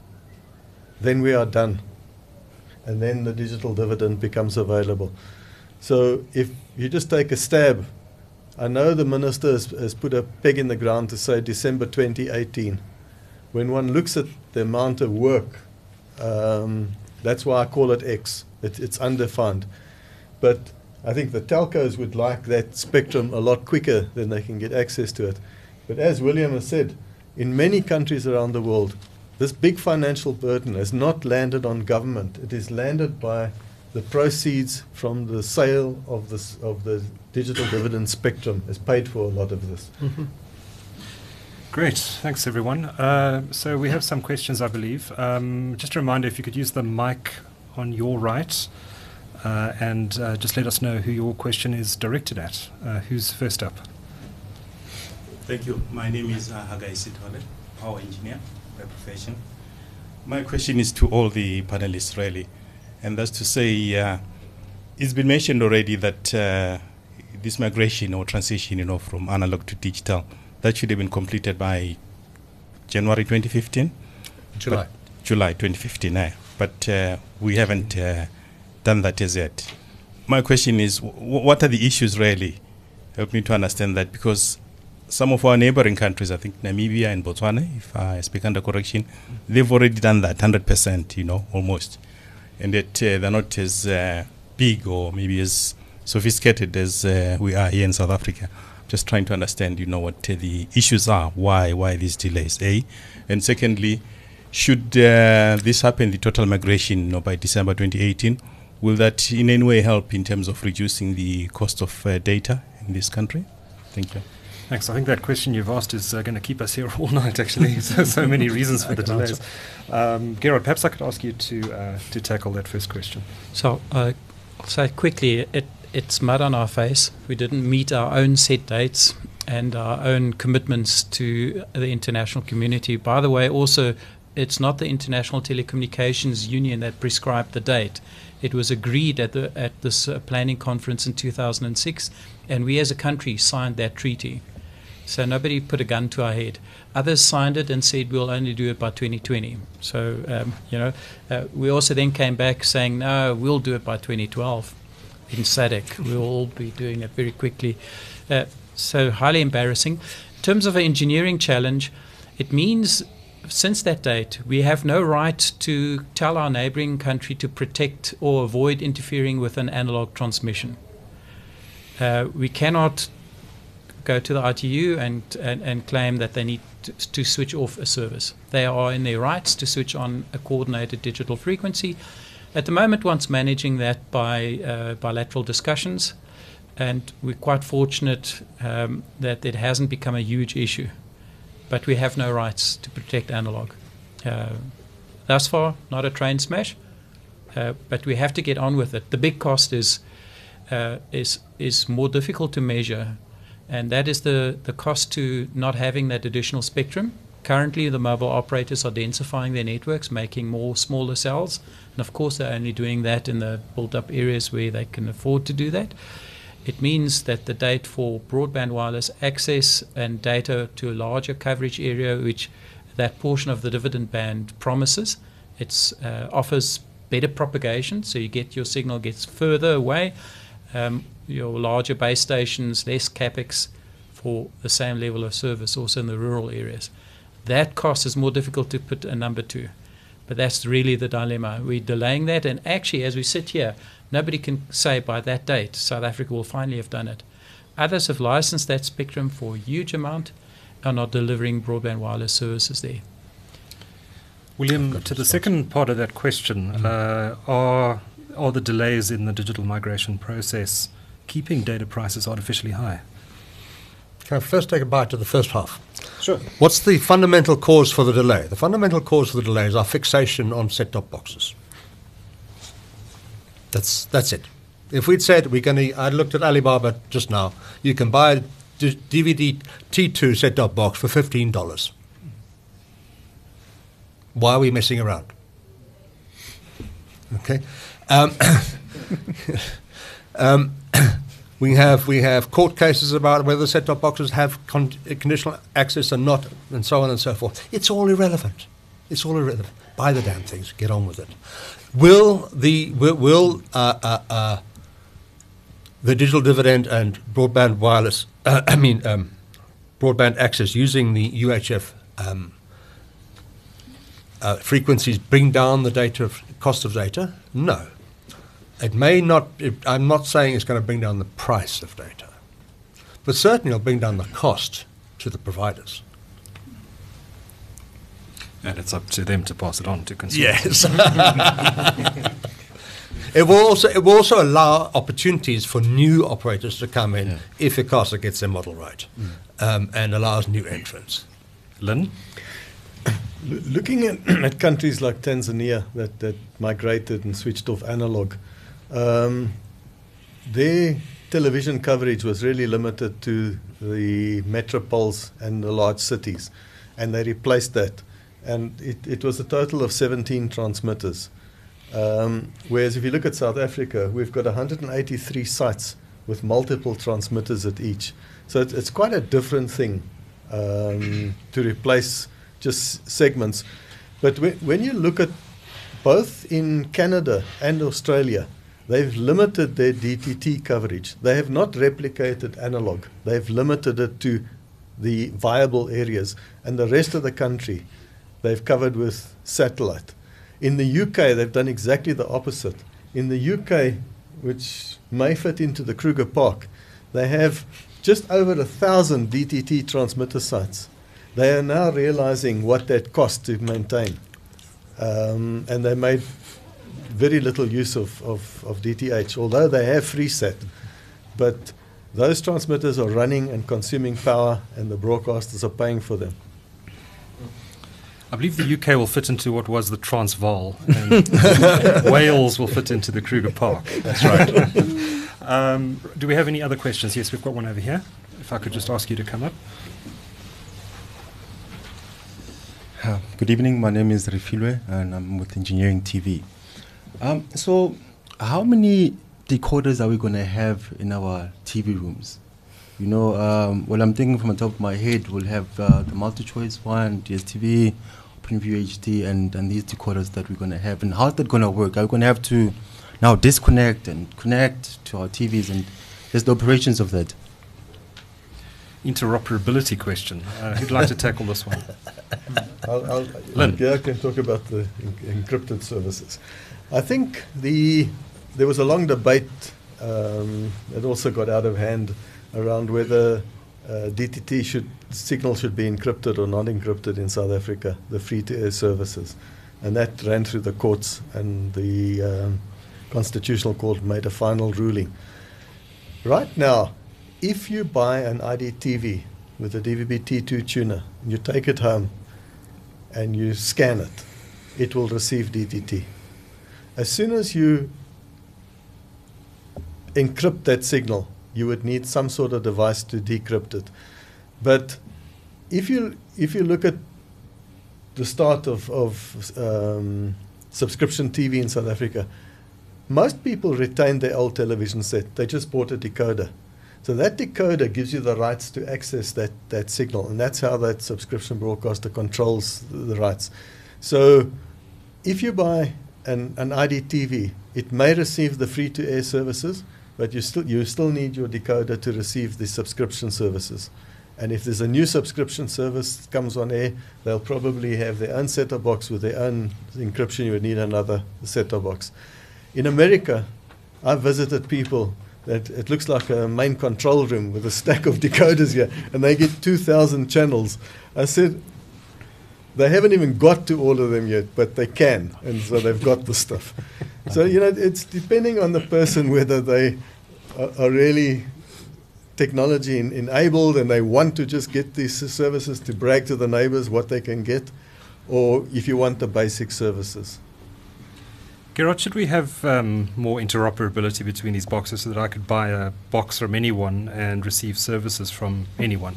Then we are done. And then the digital dividend becomes available. So if you just take a stab, I know the minister has, has put a peg in the ground to say December twenty eighteen. When one looks at the amount of work, um, that's why I call it X. It, it's undefined. But I think the telcos would like that spectrum a lot quicker than they can get access to it. But as William has said, in many countries around the world, this big financial burden has not landed on government. It is landed by the proceeds from the sale of this of the digital dividend spectrum has paid for a lot of this. Mm-hmm. Great, thanks everyone. Uh, so we have some questions, I believe. Um, just a reminder, if you could use the mic on your right, uh, and uh, just let us know who your question is directed at. Uh, who's first up? Thank you. My name is uh, Hagai Sitole, power engineer by profession. My question is to all the panelists, really, and that's to say, uh, it's been mentioned already that uh, this migration or transition, you know, from analog to digital, that should have been completed by January twenty fifteen. July. But July twenty fifteen, eh? But uh, we haven't uh, done that as yet. My question is, w- what are the issues really? Help me to understand that, because some of our neighboring countries, I think Namibia and Botswana, if I speak under correction, they've already done that one hundred percent, you know, almost. And yet uh, they're not as uh, big or maybe as sophisticated as uh, we are here in South Africa. Just trying to understand, you know, what uh, the issues are, why why these delays, A. And secondly, should uh, this happen, the total migration, you know, by December twenty eighteen, will that in any way help in terms of reducing the cost of uh, data in this country? Thank you. Thanks. I think that question you've asked is uh, going to keep us here all night, actually. so, so many reasons for the delays. Um, Gerard, perhaps I could ask you to uh, to tackle that first question. So uh, I'll say quickly, it, it's mud on our face. We didn't meet our own set dates and our own commitments to the international community. By the way, also, it's not the International Telecommunications Union that prescribed the date. It was agreed at the at this uh, planning conference in two thousand six, and we as a country signed that treaty. So nobody put a gun to our head. Others signed it and said we'll only do it by twenty twenty. So, um, you know, uh, we also then came back saying, no, we'll do it by twenty twelve in S A D C. We'll all be doing it very quickly. Uh, so highly embarrassing. In terms of an engineering challenge, it means since that date, we have no right to tell our neighboring country to protect or avoid interfering with an analog transmission. Uh, we cannot go to the I T U and, and, and claim that they need to, to switch off a service. They are in their rights to switch on a coordinated digital frequency. At the moment, one's managing that by uh, bilateral discussions, and we're quite fortunate um, that it hasn't become a huge issue. But we have no rights to protect analog. Uh, thus far, not a train smash, uh, but we have to get on with it. The big cost is uh, is is more difficult to measure, and that is the, the cost to not having that additional spectrum. Currently, the mobile operators are densifying their networks, making more smaller cells, and of course they're only doing that in the built-up areas where they can afford to do that. It means that the date for broadband wireless access and data to a larger coverage area, which that portion of the dividend band promises, it uh, offers better propagation, so you get your signal gets further away, um, your larger base stations, less capex for the same level of service, also in the rural areas. That cost is more difficult to put a number to. But that's really the dilemma. We're delaying that, and actually, as we sit here, nobody can say by that date South Africa will finally have done it. Others have licensed that spectrum for a huge amount and are delivering broadband wireless services there. William, to the second part of that question, uh, are are the delays in the digital migration process keeping data prices artificially high? Can I first take a bite of the first half? Sure. What's the fundamental cause for the delay? The fundamental cause for the delay is our fixation on set-top boxes. That's that's it. If we'd said we're going to, I looked at Alibaba just now, you can buy a D- DVD T two set-top box for fifteen dollars. Why are we messing around? Okay. Um, um, we have we have court cases about whether set-top boxes have con- conditional access or not, and so on and so forth. It's all irrelevant. It's all irrelevant. Buy the damn things. Get on with it. Will the will, will uh, uh, uh, the digital dividend and broadband wireless? Uh, I mean, um, broadband access using the U H F um, uh, frequencies bring down the data of, cost of data? No. It may not. It, I'm not saying it's going to bring down the price of data, but certainly it'll bring down the cost to the providers. And it's up to them to pass it on to consumers. Yes. It will also it will also allow opportunities for new operators to come in, yeah, if ICASA gets their model right, mm. um, and allows new entrants. Lynn? L- looking at, at countries like Tanzania that, that migrated and switched off analog, um, their television coverage was really limited to the metropoles and the large cities, and they replaced that. And it, it was a total of seventeen transmitters. Um, whereas if you look at South Africa, we've got one hundred eighty-three sites with multiple transmitters at each. So it's, it's quite a different thing um, to replace just segments. But when, when you look at both in Canada and Australia, they've limited their D T T coverage. They have not replicated analog. They've limited it to the viable areas. And the rest of the country, they've covered with satellite. In the U K, they've done exactly the opposite. In the U K, which may fit into the Kruger Park, they have just over a thousand D T T transmitter sites. They are now realizing what that costs to maintain. Um, and they made very little use of, of, of D T H, although they have FreeSat. But those transmitters are running and consuming power, and the broadcasters are paying for them. I believe the U K will fit into what was the Transvaal, and Wales will fit into the Kruger Park. That's right. um, do we have any other questions? Yes, we've got one over here. If I could just ask you to come up. Uh, good evening. My name is Refilwe, and I'm with Engineering T V. Um, so, how many decoders are we going to have in our T V rooms? You know, um, well, I'm thinking from the top of my head, we'll have uh, the multi-choice one, D S T V, OpenView H D, and, and these decoders that we're going to have. And how's that going to work? Are we going to have to now disconnect and connect to our T Vs, and just the operations of that? Interoperability question. Uh, who'd like to tackle this one? I'll, I'll, Lynn. Yeah, I can talk about the en- encrypted services. I think the there was a long debate um, that also got out of hand around whether uh, D T T should signal should be encrypted or not encrypted in South Africa, the free-to-air services, and that ran through the courts, and the um, Constitutional Court made a final ruling. Right now, if you buy an I D T V with a D V B T two tuner, and you take it home and you scan it, it will receive D T T. As soon as you encrypt that signal, you would need some sort of device to decrypt it. But if you if you look at the start of, of um, subscription T V in South Africa, most people retain their old television set. They just bought a decoder. So that decoder gives you the rights to access that, that signal, and that's how that subscription broadcaster controls the, the rights. So if you buy an, an I D T V, it may receive the free-to-air services, but you still you still need your decoder to receive the subscription services. And if there's a new subscription service that comes on air, they'll probably have their own set-top box with their own encryption. You would need another set-top box. In America, I've visited people that it looks like a main control room with a stack of decoders here, and they get two thousand channels. I said, they haven't even got to all of them yet, but they can, and so they've got the stuff. So, you know, it's depending on the person whether they are, are really technology in, enabled and they want to just get these services to brag to the neighbors what they can get, or if you want the basic services. Gerard, should we have um, more interoperability between these boxes so that I could buy a box from anyone and receive services from anyone?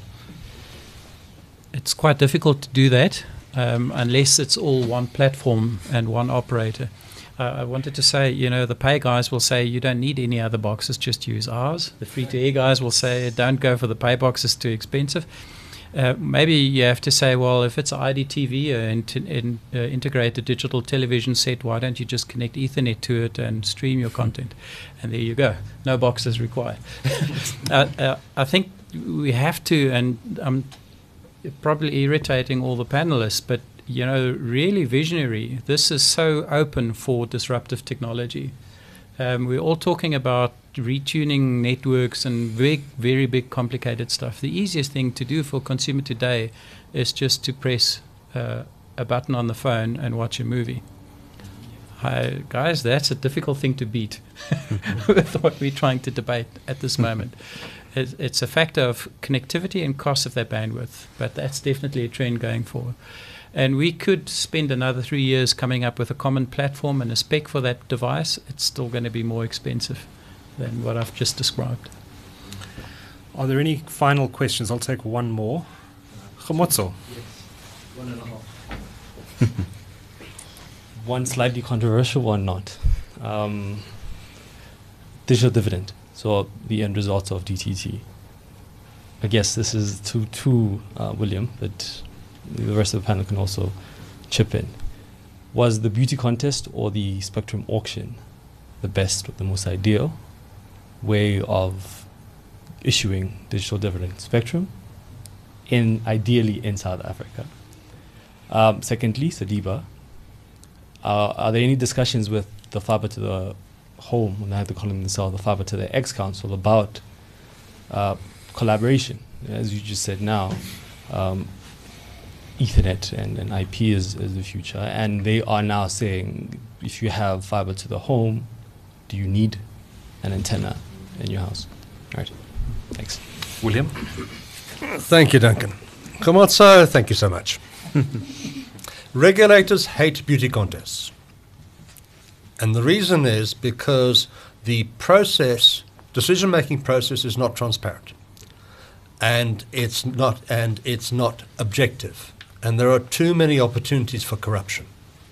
It's quite difficult to do that um, unless it's all one platform and one operator. Uh, I wanted to say, you know, the pay guys will say you don't need any other boxes, just use ours. The free-to-air guys will say don't go for the pay boxes, too expensive. Uh, maybe you have to say, well, if it's an I D T V, an in, in, uh, integrated digital television set, why don't you just connect Ethernet to it and stream your content? And there you go. No boxes required. uh, uh, I think we have to, and I'm probably irritating all the panelists, but you know, really visionary. This is so open for disruptive technology. Um, we're all talking about retuning networks and big, very big, complicated stuff. The easiest thing to do for a consumer today is just to press uh, a button on the phone and watch a movie. Hi, guys, that's a difficult thing to beat with what we're trying to debate at this moment. It's, it's a factor of connectivity and cost of that bandwidth, but that's definitely a trend going forward. And we could spend another three years coming up with a common platform and a spec for that device. It's still going to be more expensive than what I've just described. Are there any final questions? I'll take one more. Khomotso. Yes, one and a half. One slightly controversial, one not. Um, digital dividend, so the end results of D T T. I guess this is to, to uh, William, but the rest of the panel can also chip in. Was the beauty contest or the spectrum auction the best or the most ideal way of issuing digital dividend spectrum, in ideally in South Africa? Um, secondly, Sadiba, uh, are there any discussions with the fiber to the home, when they have to call themselves the fiber to the X Council, about uh, collaboration? As you just said now, um, Ethernet and, and I P is, is the future, and they are now saying if you have fiber to the home, do you need an antenna in your house? All right, thanks. William? Thank you, Duncan. Khomotso, thank you so much. Regulators hate beauty contests. And the reason is because the process, decision-making process is not transparent. And it's not, and it's not objective. And there are too many opportunities for corruption.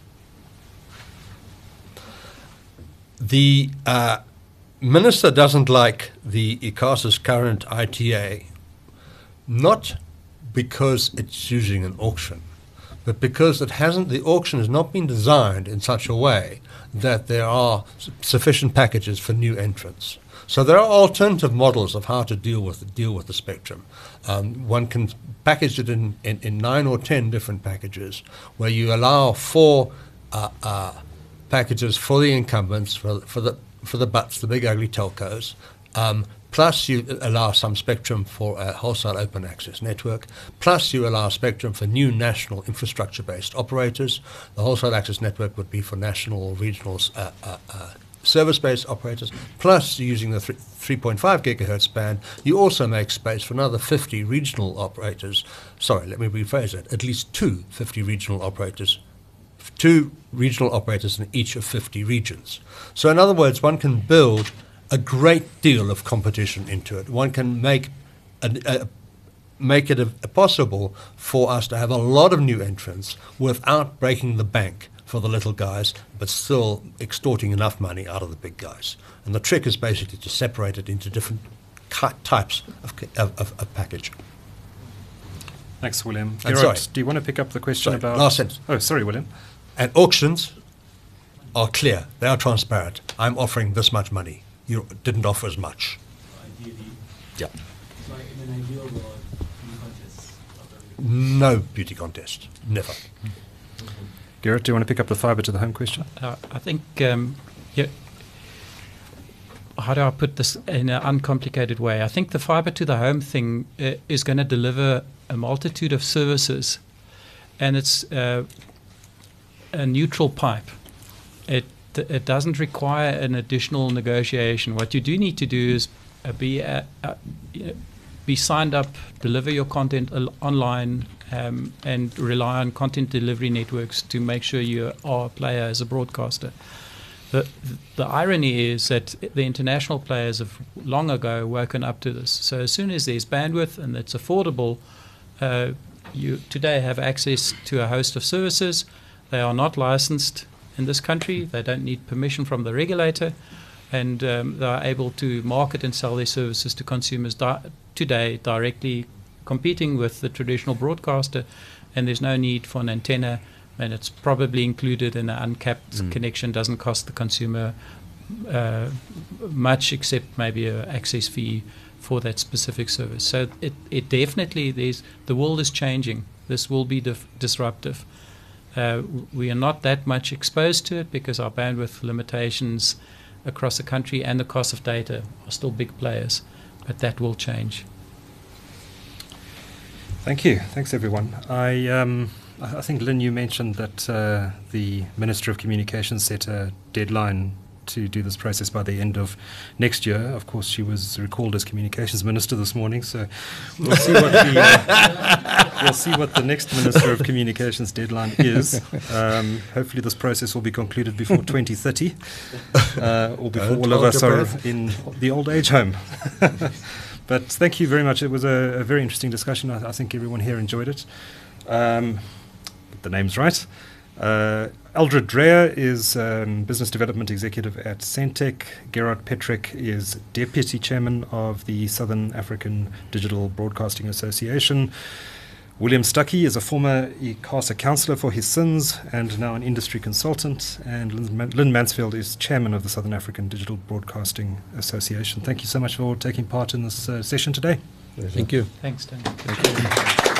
The uh, minister doesn't like the ICASA's current I T A, not because it's using an auction, but because it hasn't, the auction has not been designed in such a way that there are su- sufficient packages for new entrants. So there are alternative models of how to deal with the, deal with the spectrum. Um, one can package it in, in, in nine or ten different packages, where you allow four uh, uh, packages for the incumbents, for, for the for the butts, the big ugly telcos. Um, plus you allow some spectrum for a wholesale open access network. Plus you allow spectrum for new national infrastructure-based operators. The wholesale access network would be for national or regional uh, uh, uh, service-based operators. Plus, using the three point five gigahertz band, you also make space for another fifty regional operators. Sorry, let me rephrase that. At least two fifty regional operators, two regional operators in each of fifty regions. So in other words, one can build a great deal of competition into it. One can make a, a, make it a, a possible for us to have a lot of new entrants without breaking the bank for the little guys, but still extorting enough money out of the big guys. And the trick is basically to separate it into different types of, of, of, of package. Thanks, William. And Gerard, sorry. do you want to pick up the question Sorry, about... last sentence. Oh, sorry, William. And auctions are clear. They are transparent. I'm offering this much money. You didn't offer as much. Ideally, Yeah. so in an ideal world, No beauty contest. Never. Gerrit, do you want to pick up the fibre to the home question? Uh, I think, um, yeah, how do I put this in an uncomplicated way? I think the fibre to the home thing uh, is going to deliver a multitude of services, and it's uh, a neutral pipe. It it doesn't require an additional negotiation. What you do need to do is uh, be uh, uh, be signed up, deliver your content al- online, um, and rely on content delivery networks to make sure you are a player as a broadcaster. The, the irony is that the international players have long ago woken up to this. So as soon as there's bandwidth and it's affordable, uh, you today have access to a host of services. They are not licensed in this country. They don't need permission from the regulator, and um, they are able to market and sell their services to consumers di- today directly, competing with the traditional broadcaster, and there's no need for an antenna, and it's probably included in an uncapped mm. connection. Doesn't cost the consumer uh, much, except maybe an access fee for that specific service. So it, it definitely, there's, the world is changing. This will be dif- disruptive. Uh, we are not that much exposed to it because our bandwidth limitations across the country and the cost of data are still big players, but that will change. Thank you. Thanks, everyone. I um, I I think, Lynn, you mentioned that uh, the Minister of Communications set a deadline to do this process by the end of next year. Of course, she was recalled as Communications Minister this morning, so we'll see what the uh, we'll see what the next Minister of Communications deadline is. Um, hopefully, this process will be concluded before twenty thirty, uh, or before Don't all of hold us your are breath. in the old age home. But thank you very much. It was a, a very interesting discussion. I, I think everyone here enjoyed it. Um, the name's right. Uh, Eldred Dreyer is um, Business Development Executive at Centec. Gerard Petrick is Deputy Chairman of the Southern African Digital Broadcasting Association. William Stuckey is a former ICASA councillor for his sins and now an industry consultant. And Lynn, Man- Lynn Mansfield is Chairman of the Southern African Digital Broadcasting Association. Thank you so much for taking part in this uh, session today. Thank you. Thanks, Dan. Thank you.